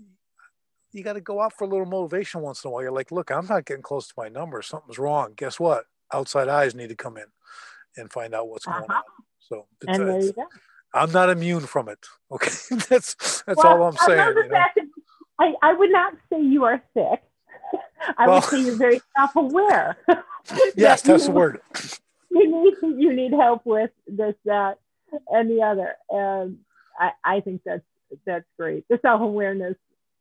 A: you got to go out for a little motivation once in a while. You're like, look, I'm not getting close to my numbers. Something's wrong. Guess what? Outside eyes need to come in and find out what's going uh-huh. on. So it's,
B: and there
A: it's,
B: you go.
A: I'm not immune from it. Okay. that's, that's
B: well,
A: all I'm saying. You know?
B: I, I would not say you are sick. I well, would say you're very self-aware.
A: Yes,
B: that
A: that's
B: you,
A: the word.
B: You need, you need help with this, that, and the other. And I, I think that's that's great. The self-awareness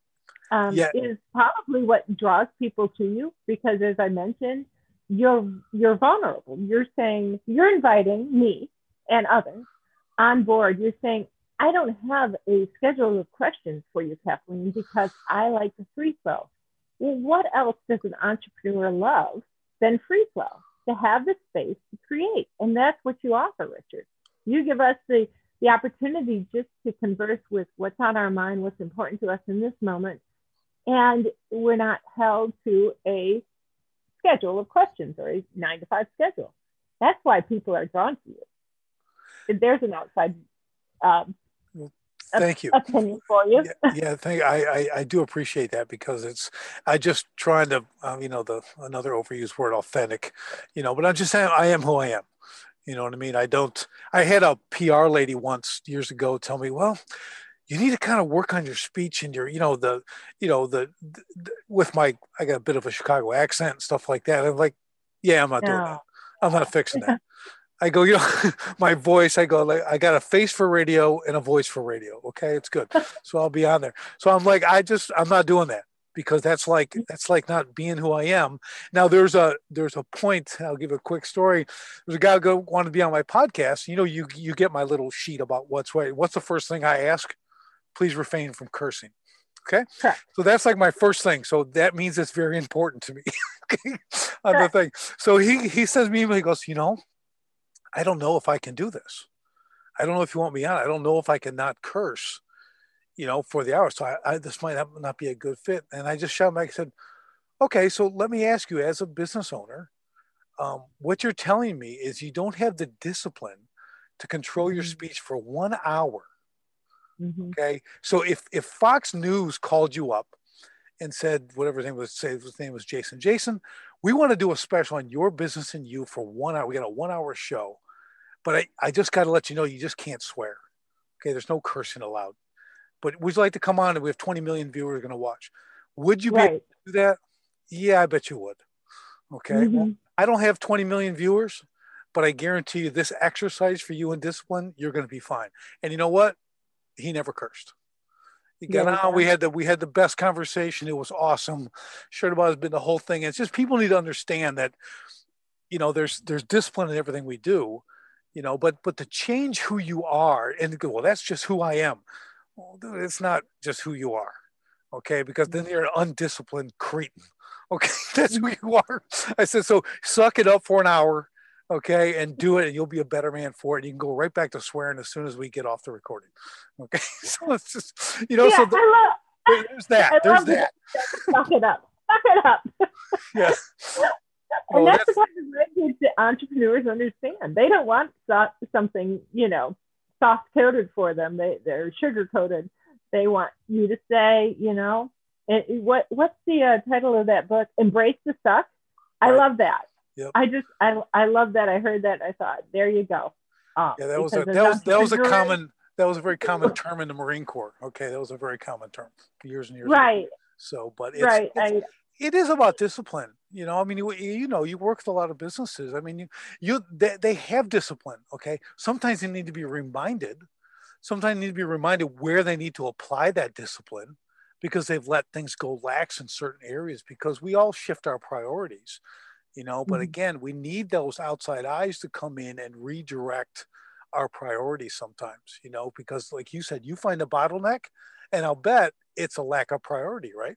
B: um, yeah. is probably what draws people to you because, as I mentioned, you're you're vulnerable. You're saying you're inviting me and others on board. You're saying I don't have a schedule of questions for you, Kathleen, because I like the free flow. Well, what else does an entrepreneur love than free flow? To have the space to create, and that's what you offer, Richard. You give us the, the opportunity just to converse with what's on our mind, what's important to us in this moment. And we're not held to a schedule of questions or a nine to five schedule. That's why people are drawn to you. There's an outside um,
A: thank you
B: opinion for you.
A: yeah, yeah thank I, I I do appreciate that because it's I just trying to um, you know the another overused word authentic, you know, but I'm just saying I am who I am. You know what I mean? I don't, I had a P R lady once years ago tell me, well, you need to kind of work on your speech and your, you know, the, you know, the, the with my, I got a bit of a Chicago accent and stuff like that. I'm like, yeah, I'm not no. doing that. I'm not fixing that. I go, you know, my voice, I go, like, I got a face for radio and a voice for radio. Okay. It's good. So I'll be on there. So I'm like, I just, I'm not doing that. Because that's like that's like not being who I am. Now there's a there's a point. I'll give a quick story. There's a guy who go, wanted to be on my podcast. You know, you you get my little sheet about what's right. What's the first thing I ask? Please refrain from cursing. Okay,
B: sure.
A: So that's like my first thing. So that means it's very important to me. Okay, on sure. the thing. So he he says to me, he goes, you know, I don't know if I can do this. I don't know if you want me on. I don't know if I can not curse. You know, for the hour. So I, I, this might not, not be a good fit. And I just shot back and said, okay, so let me ask you as a business owner, um, what you're telling me is you don't have the discipline to control mm-hmm. your speech for one hour. Mm-hmm. Okay. So if, if Fox News called you up and said, whatever his name was, say his name was Jason, Jason, we want to do a special on your business and you for one hour. We got a one hour show, but I, I just got to let you know, you just can't swear. Okay. There's no cursing allowed. But would you like to come on and we have twenty million viewers going to watch? Would you be
B: right.
A: able to do that? Yeah, I bet you would. Okay. Mm-hmm. Well, I don't have twenty million viewers, but I guarantee you this exercise for you in discipline, you're going to be fine. And you know what? He never cursed. You got
B: Very
A: on. We
B: good.
A: had the we had the best conversation. It was awesome. Shared about has been the whole thing. It's just people need to understand that, you know, there's there's discipline in everything we do, you know, but but to change who you are and to go, well, that's just who I am. Well, dude, it's not just who you are, okay? Because then you're an undisciplined cretin. Okay, that's who you are. I said, so suck it up for an hour, okay, and do it, and you'll be a better man for it. You can go right back to swearing as soon as we get off the recording. Okay, so it's just, you know,
B: Yeah,
A: so the,
B: I love.
A: there's that.
B: I
A: There's
B: love the
A: that.
B: suck it up. Suck it up.
A: Yeah.
B: And
A: Oh,
B: that's
A: that's,
B: what the entrepreneurs understand. They don't want so- something, you know, soft coded for them. They they're sugar coated. They want you to say, you know, it, what what's the uh, title of that book? Embrace the suck. I
A: right.
B: love that.
A: Yep.
B: I just I I love that. I heard that. I thought, there you go. Um,
A: Yeah, that was a
B: because
A: that
B: as
A: was that was a
B: entrepreneurs-
A: common that was a very common term in the Marine Corps. Okay, that was a very common term years and years ago.
B: right,
A: So, but it's,
B: right.
A: it's
B: I
A: it is about discipline. You know, I mean, you, you know, you work with a lot of businesses. I mean, you you they, they have discipline. Okay, sometimes they need to be reminded. Sometimes they need to be reminded where they need to apply that discipline because they've let things go lax in certain areas because we all shift our priorities. You know, but
B: Mhm.
A: again, we need those outside eyes to come in and redirect our priorities sometimes, you know, because like you said, you find a bottleneck and I'll bet it's a lack of priority, right?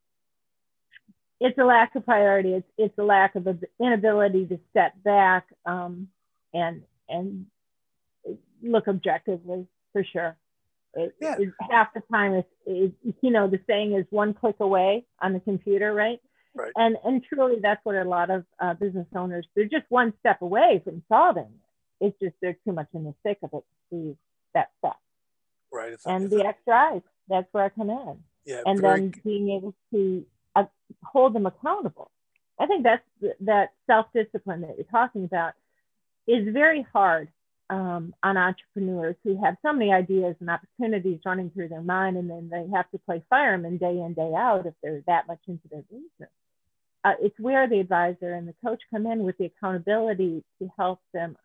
B: it's a lack of priority. It's it's a lack of an inability to step back um, and and look objectively for sure. It,
A: Yeah.
B: it, half the time, it's it, you know the saying is one click away on the computer, right?
A: Right.
B: And and truly, that's what a lot of uh, business owners, they're just one step away from solving it. It's just they're too much in the thick of it to see that step.
A: Right. It's,
B: And
A: it's,
B: the extra eyes, that's where I come in.
A: yeah.
B: And
A: Very,
B: then being able to uh, hold them accountable. I think that's that self-discipline that you're talking about is very hard um, on entrepreneurs who have so many ideas and opportunities running through their mind, and then they have to play fireman day in, day out if they're that much into their business. Uh, it's where the advisor and the coach come in with the accountability to help them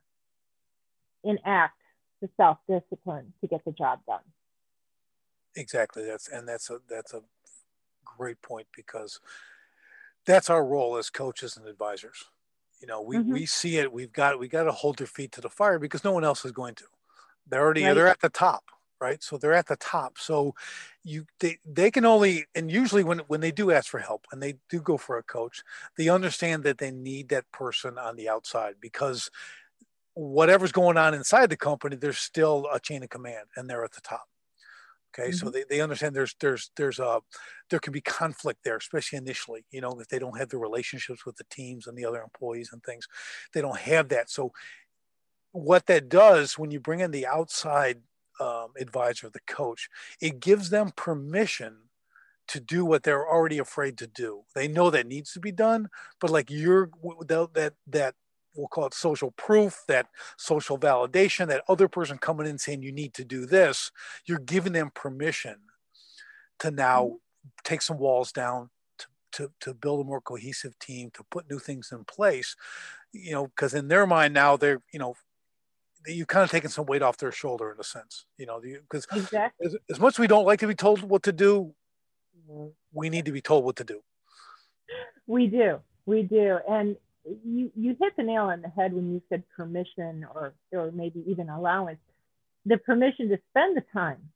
B: enact the self-discipline to get the job done.
A: exactly. That's, and that's a, that's a great point because that's our role as coaches and advisors. You know, we,
B: Mm-hmm.
A: we see it, we've got, we got to hold their feet to the fire because no one else is going to. They're already,
B: Right.
A: they're at the top, right? So they're at the top. So you, they, they can only, and usually when, when they do ask for help, when they do go for a coach, they understand that they need that person on the outside because whatever's going on inside the company, there's still a chain of command and they're at the top. Okay. Mm-hmm. So they, they understand there's, there's, there's a, there can be conflict there, especially initially, you know, if they don't have the relationships with the teams and the other employees and things, they don't have that. So what that does when you bring in the outside um, advisor, the coach, it gives them permission to do what they're already afraid to do. They know that needs to be done, but like you're that, that, we'll call it social proof, that social validation, that other person coming in saying you need to do this, you're giving them permission to now mm-hmm. take some walls down, to, to, to build a more cohesive team, to put new things in place, you know, because in their mind now they're, you know, you've kind of taken some weight off their shoulder in a sense, you know, because
B: exactly.
A: as, as much as we don't like to be told what to do, we need to be told what to do.
B: We do, we do. And you, you hit the nail on the head when you said permission or, or maybe even allowance. The permission to spend the time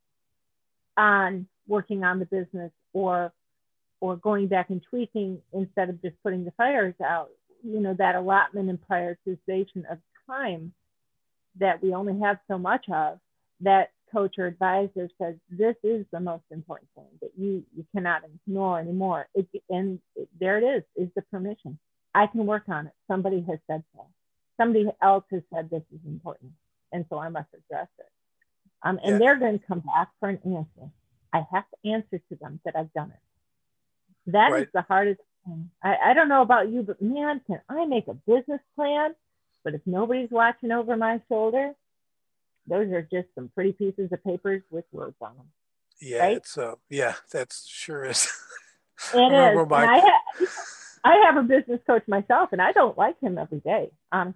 B: on working on the business or or going back and tweaking instead of just putting the fires out. You know, that allotment and prioritization of time that we only have so much of, that coach or advisor says, this is the most important thing that you, you cannot ignore anymore. It, and it, there it is, is the permission. I can work on it. Somebody has said so. Somebody else has said this is important. And so I must address it. Um, and yeah. They're going to come back for an answer. I have to answer to them that I've done it. That right. is the hardest thing. I, I don't know about you, but man, can I make a business plan? But if nobody's watching over my shoulder, those are just some pretty pieces of papers with words on them.
A: Yeah,
B: right?
A: it's uh, yeah, that sure is.
B: It is. My... And I, ha- I have a business coach myself, and I don't like him every day, honestly.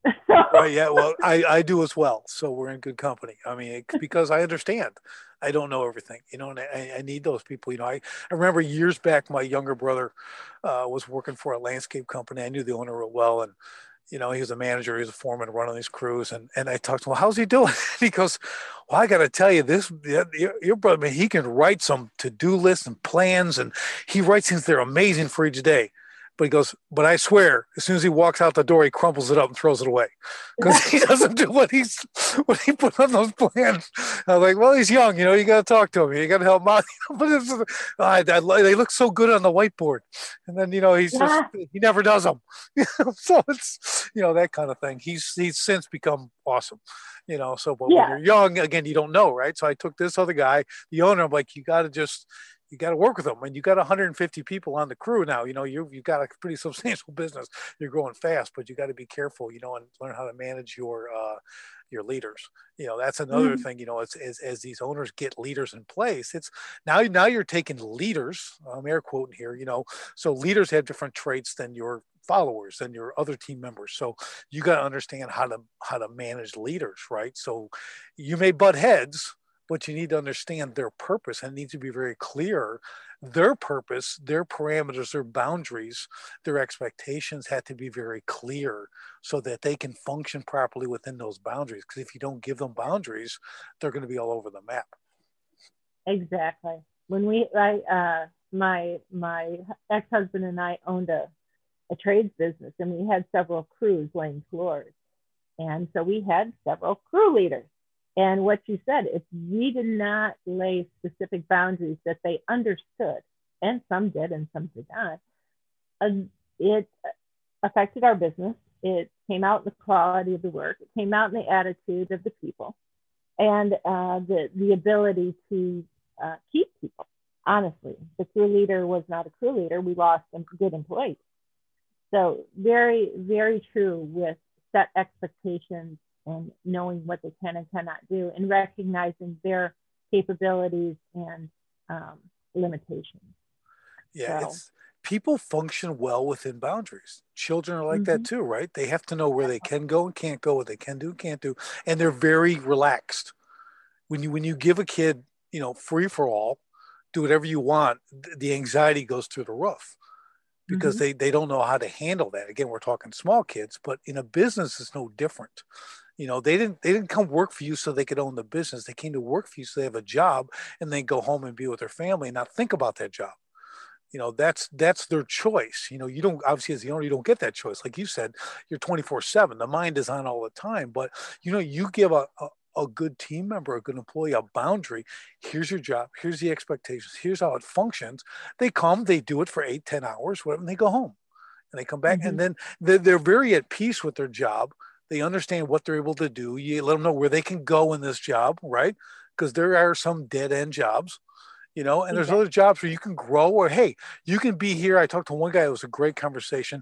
A: Right. Yeah. Well, I, I do as well. So we're in good company. I mean, it, because I understand. I don't know everything, you know, and I, I need those people. You know, I, I remember years back, my younger brother uh, was working for a landscape company. I knew the owner real well. And, you know, he was a manager, he was a foreman running these crews. And, and I talked to him, well, how's he doing? He goes, well, I got to tell you this, your, your brother, man, he can write some to-do lists and plans, and he writes things that are amazing for each day. But he goes, but I swear, as soon as he walks out the door, he crumples it up and throws it away because he doesn't do what he's what he put on those plans. I was like, well, he's young, you know, you got to talk to him, you got to help him out. But it's, I, I, they look so good on the whiteboard, and then you know he's yeah. just he never does them. So it's you know that kind of thing. He's he's since become awesome, you know. So, but yeah. when you're young, again, you don't know, right? So I took this other guy, the owner. I'm like, you got to just. You got to work with them, and you got one hundred fifty people on the crew now. You know, you you've got a pretty substantial business. You're growing fast, but you got to be careful, you know, and learn how to manage your uh, your leaders. You know, that's another mm-hmm. thing. You know, it's as as these owners get leaders in place, it's now now you're taking leaders. I'm air quoting here. You know, so leaders have different traits than your followers and your other team members. So you got to understand how to how to manage leaders, right? So you may butt heads, but you need to understand their purpose, and it needs to be very clear. Their purpose, their parameters, their boundaries, their expectations had to be very clear so that they can function properly within those boundaries. Because if you don't give them boundaries, they're going to be all over the map.
B: Exactly. When we, I, uh, my my ex-husband and I owned a, a trades business, and we had several crews laying floors. And so we had several crew leaders. And what you said, if we did not lay specific boundaries that they understood, and some did and some did not, uh, it affected our business. It came out in the quality of the work. It came out in the attitude of the people, and uh, the, the ability to uh, keep people. Honestly, the crew leader was not a crew leader. We lost some good employees. So very, very true with set expectations and knowing what they can and cannot do, and recognizing their capabilities and um, limitations.
A: Yeah, so. it's, people function well within boundaries. Children are like mm-hmm. that too, right? They have to know where they can go and can't go, what they can do and can't do, and they're very relaxed. When you when you give a kid, you know, free for all, do whatever you want, the anxiety goes through the roof. Because mm-hmm. they, they don't know how to handle that. Again, we're talking small kids, but in a business, it's no different. You know, they didn't they didn't come work for you so they could own the business. They came to work for you so they have a job, and they go home and be with their family and not think about that job. You know, that's that's their choice. You know, you don't, obviously as the owner, you don't get that choice. Like you said, you're twenty-four seven. The mind is on all the time. But, you know, you give a, a a good team member, a good employee, a boundary. Here's your job. Here's the expectations. Here's how it functions. They come, they do it for eight, ten hours, whatever, and they go home. And they come back, mm-hmm. and then they're, they're very at peace with their job. They understand what they're able to do. You let them know where they can go in this job, right? Because there are some dead end jobs, you know, and there's okay. other jobs where you can grow, or, hey, you can be here. I talked to one guy. It was a great conversation.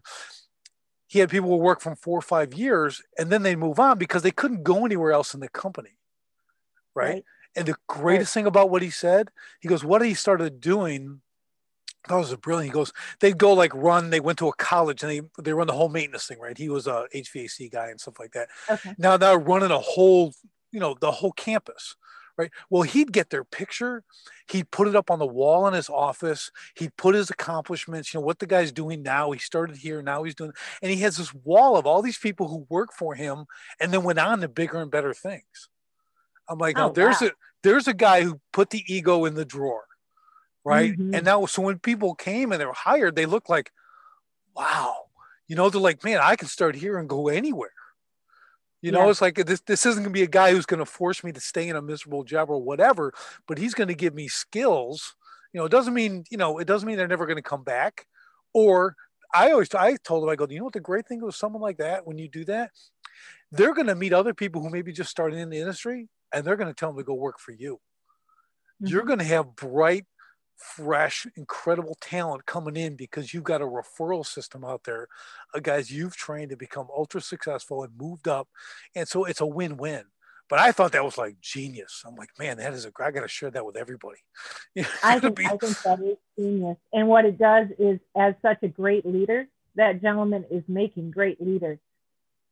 A: He had people who work from four or five years, and then they move on because they couldn't go anywhere else in the company, right? right. And the greatest right. thing about what he said, he goes, what he started doing, that was brilliant. He goes, they'd go like run, they went to a college and they, they run the whole maintenance thing, right? He was a H V A C guy and stuff like that. Okay. Now they're running a whole, you know, the whole campus, right? Well, he'd get their picture. He'd put it up on the wall in his office. He'd put his accomplishments, you know, what the guy's doing now. He started here, now he's doing, and he has this wall of all these people who work for him and then went on to bigger and better things. I'm like, oh, now there's wow. a, there's a guy who put the ego in the drawer. Right. Mm-hmm. And now, so when people came and they were hired, they looked like, wow, you know, they're like, man, I can start here and go anywhere. You know, yeah. it's like, this, this isn't going to be a guy who's going to force me to stay in a miserable job or whatever, but he's going to give me skills. You know, it doesn't mean, you know, it doesn't mean they're never going to come back. Or I always, I told them, I go, you know what the great thing with someone like that, when you do that, they're going to meet other people who maybe just started in the industry, and they're going to tell them to go work for you. Mm-hmm. You're going to have bright, fresh, incredible talent coming in because you've got a referral system out there of guys you've trained to become ultra successful and moved up. And so it's a win-win. But I thought that was like genius. I'm like, man, that is a, I got to share that with everybody.
B: I think, be... I think that is genius. And what it does is, as such a great leader, that gentleman is making great leaders to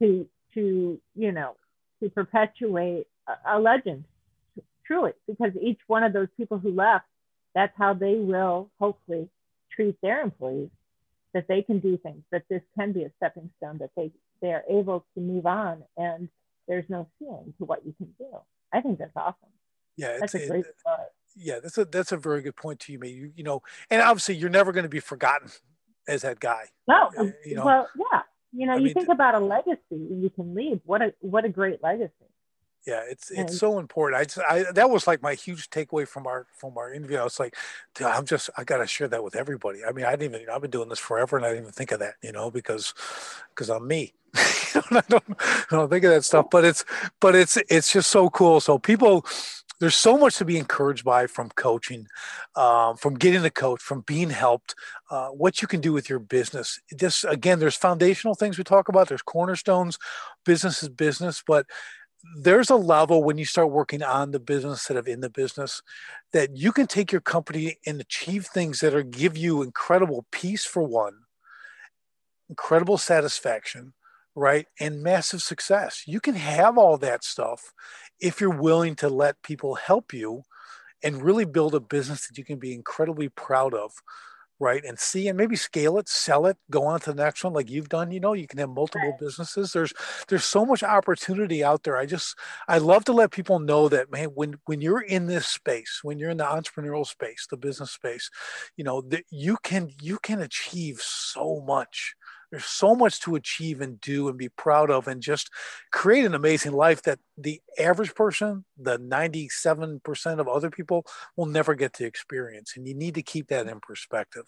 B: to, you know, to perpetuate a, a legend, truly, because each one of those people who left, that's how they will hopefully treat their employees, that they can do things, that this can be a stepping stone, that they, they are able to move on and there's no ceiling to what you can do. I think that's awesome.
A: Yeah,
B: That's
A: it's
B: a great
A: it,
B: start.
A: yeah, that's a that's a very good point to you, mate. You, you know, and obviously you're never going to be forgotten as that guy.
B: No,
A: Uh, you know,
B: well, yeah. You know,
A: I
B: you
A: mean,
B: think about a legacy you can leave. What a what a great legacy.
A: yeah, it's it's
B: And
A: so important. I just I that was like my huge takeaway from our from our interview. I was like, dude, I'm just I gotta share that with everybody. I mean, I didn't even I've been doing this forever, and I didn't even think of that, you know, because because I'm me. I don't I don't think of that stuff, but it's but it's it's just so cool. So people, there's so much to be encouraged by from coaching, um, from getting the coach, from being helped, uh, what you can do with your business. Just again, there's foundational things we talk about. There's cornerstones. Business is business, but there's a level when you start working on the business instead of in the business that you can take your company and achieve things that are give you incredible peace for one, incredible satisfaction, right? And massive success. You can have all that stuff if you're willing to let people help you and really build a business that you can be incredibly proud of, right? And see and maybe scale it, sell it, go on to the next one like you've done. You know, you can have multiple businesses. There's there's so much opportunity out there. I just I love to let people know that, man, when when you're in this space, when you're in the entrepreneurial space, the business space, you know, that you can you can achieve so much. There's so much to achieve and do and be proud of and just create an amazing life that the average person, the ninety-seven percent of other people will never get to experience. And you need to keep that in perspective.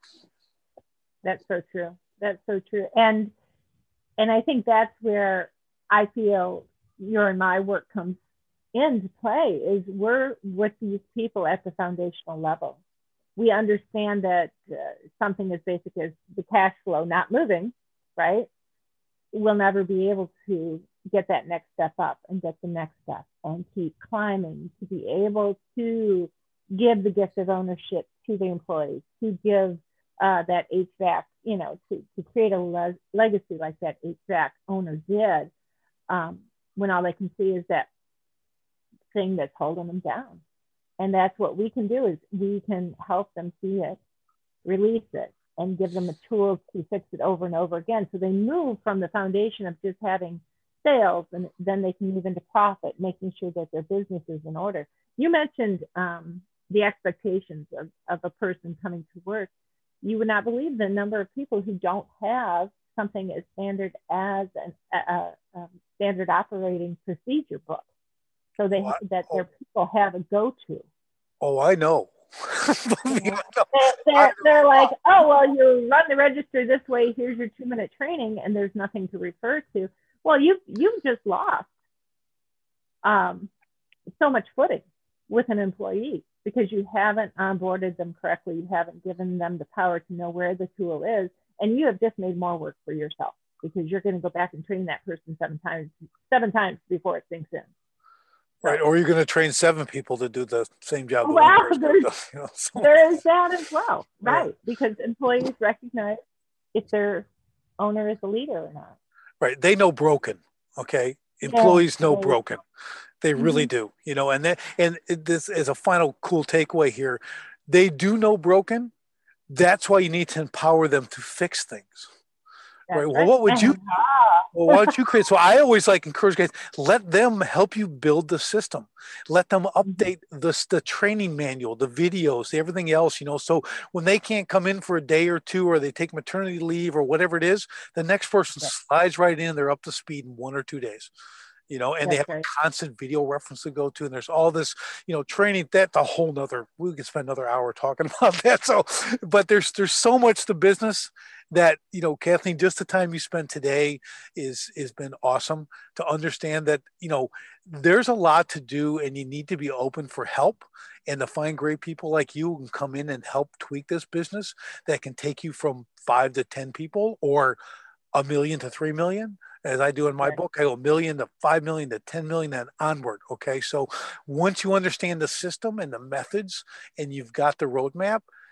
B: that's so true. That's so true. And and I think that's where I feel your and my work comes into play is we're with these people at the foundational level. We understand that uh, something as basic as the cash flow not moving, right? We'll never be able to get that next step up and get the next step and keep climbing to be able to give the gift of ownership to the employees, to give uh, that H V A C, you know, to, to create a le- legacy like that H V A C owner did, um, when all they can see is that thing that's holding them down. And that's what we can do is we can help them see it, release it, and give them the tools to fix it over and over again. So they move from the foundation of just having sales, and then they can move into profit, making sure that their business is in order. You mentioned um, the expectations of, of a person coming to work. You would not believe the number of people who don't have something as standard as an, a, a, a standard operating procedure book. So they
A: Oh,
B: that
A: oh,
B: their people have a go-to.
A: oh, I know.
B: You know? They're, they're, they're like, oh, well, you run the register this way. Here's your two-minute training, and there's nothing to refer to. Well, you you've just lost um, so much footing with an employee because you haven't onboarded them correctly. You haven't given them the power to know where the tool is, and you have just made more work for yourself because you're going to go back and train that person seven times, seven times before it sinks in.
A: Right, or you're going to train seven people to do the same job. That
B: Well,
A: one person
B: there's,
A: does, you know, so.
B: there is that as well, right?
A: Yeah.
B: Because employees recognize if their owner is a leader or not.
A: Right, they know broken. Okay, employees
B: Yeah,
A: know
B: they,
A: broken. They really
B: mm-hmm.
A: do. You know, and that, and this is a final cool takeaway here. They do know broken. That's why you need to empower them to fix things. Right. Well, what would you? Well, why don't you create? So I always like encourage guys, let them help you build the system. Let them update the, the training manual, the videos, everything else, you know, so when they can't come in for a day or two, or they take maternity leave or whatever it is, the next person yeah. slides right in. They're up to speed in one or two days. You know, and That's they have right. a constant video reference to go to. And there's all this, you know, training. That's a whole nother, we could spend another hour talking about that. So, but there's, there's so much to business that, you know, Kathleen, just the time you spent today is, has been awesome to understand that, you know, there's a lot to do and you need to be open for help and to find great people like you who can come in and help tweak this business that can take you from five to ten people or a million to three million. As I do in my right. book, I go a million to five million to ten million and onward. Okay. So once you understand the system and the methods and you've got the roadmap,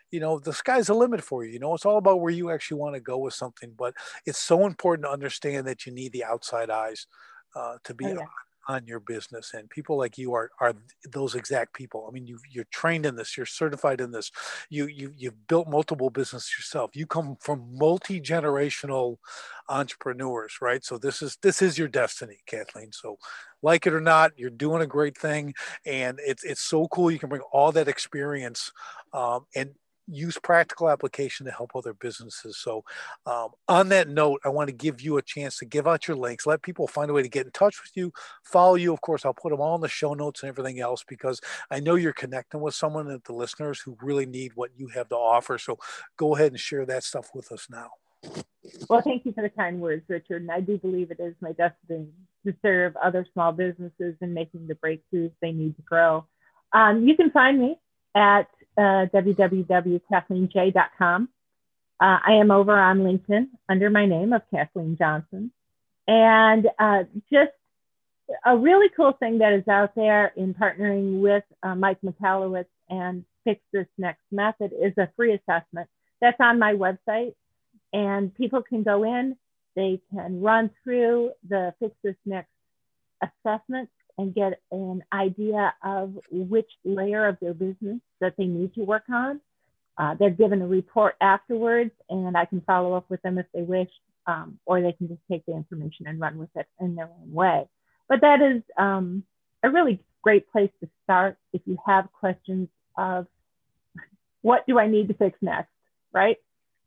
A: you know, the sky's the limit for you. You know, it's all about where you actually want to go with something. But it's so important to understand that you need the outside eyes uh, to be
B: Oh, yeah.
A: on, on your business. And people like you are are those exact people. I mean, you you're trained in this. You're certified in this. You you you've built multiple businesses yourself. You come from multi generational entrepreneurs, right? So this is this is your destiny, Kathleen. So like it or not, you're doing a great thing, and it's it's so cool. You can bring all that experience um, and use practical application to help other businesses. So um, on that note, I want to give you a chance to give out your links, let people find a way to get in touch with you, follow you. Of course, I'll put them all in the show notes and everything else, because I know you're connecting with someone at the listeners who really need what you have to offer. So go ahead and share that stuff with us now.
B: Well, thank you for the kind words, Richard. And I do believe it is my destiny to serve other small businesses in making the breakthroughs they need to grow. Um, you can find me at uh, w w w dot kathleen j dot com. Uh, I am over on LinkedIn under my name of Kathleen Johnson. And uh, just a really cool thing that is out there in partnering with uh, Mike Michalowicz and Fix This Next Method is a free assessment that's on my website. And people can go in, they can run through the Fix This Next assessment and get an idea of which layer of their business that they need to work on. Uh, they're given a report afterwards, and I can follow up with them if they wish, um, or they can just take the information and run with it in their own way. But that is um, a really great place to start if you have questions of what do I need to fix next, right?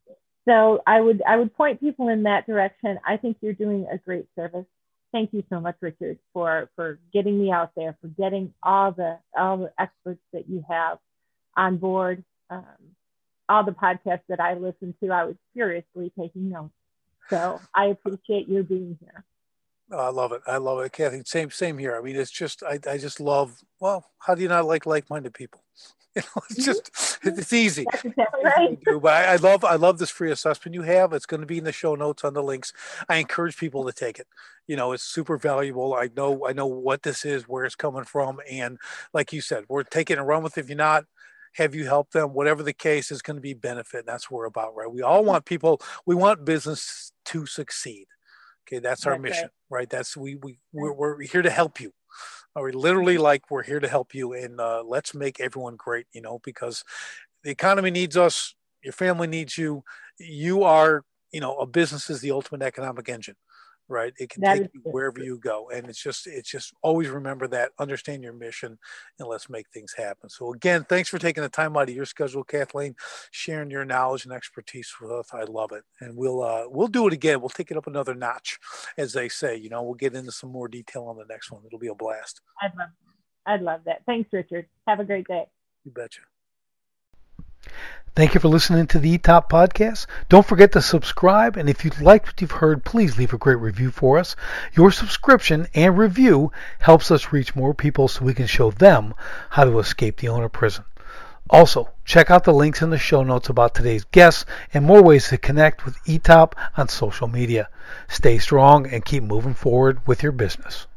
B: So I would I would point people in that direction. I think you're doing a great service. Thank you so much, Richard, for, for getting me out there, for getting all the all the experts that you have on board. Um, all the podcasts that I listened to, I was furiously taking notes. So I appreciate your being here.
A: Oh, I love it. I love it, Kathy. Same, same here. I mean, it's just, I, I just love, well, how do you not like like-minded people? You know, it's just, it's easy.
B: That's exactly right.
A: Do, but I, I love, I love this free assessment you have. It's going to be in the show notes on the links. I encourage people to take it. You know, it's super valuable. I know, I know what this is, where it's coming from. And like you said, we're taking a run with it. If you're not, have you helped them? Whatever the case is going to be benefit. That's what we're about, right? We all want people, we want business to succeed. Okay. That's our
B: That's
A: mission,
B: right.
A: right? That's, we, we, we're, we're here to help you. Or literally, like, we're here to help you, and uh, let's make everyone great, you know, because the economy needs us, your family needs you, you are, you know, a business is the ultimate economic engine, right? It can
B: That
A: take
B: is
A: you
B: true.
A: wherever you go. And it's just, it's just always remember that, understand your mission, and let's make things happen. So again, thanks for taking the time out of your schedule, Kathleen, sharing your knowledge and expertise with us. I love it. And we'll, uh, we'll do it again. We'll take it up another notch, as they say, you know, we'll get into some more detail on the next one. It'll be a blast.
B: I'd love that. I'd love that. Thanks, Richard. Have a great day.
A: You betcha.
C: Thank you for listening to the E Top Podcast. Don't forget to subscribe, and if you liked what you've heard, please leave a great review for us. Your subscription and review helps us reach more people so we can show them how to escape the owner prison. Also, check out the links in the show notes about today's guests and more ways to connect with E Top on social media. Stay strong and keep moving forward with your business.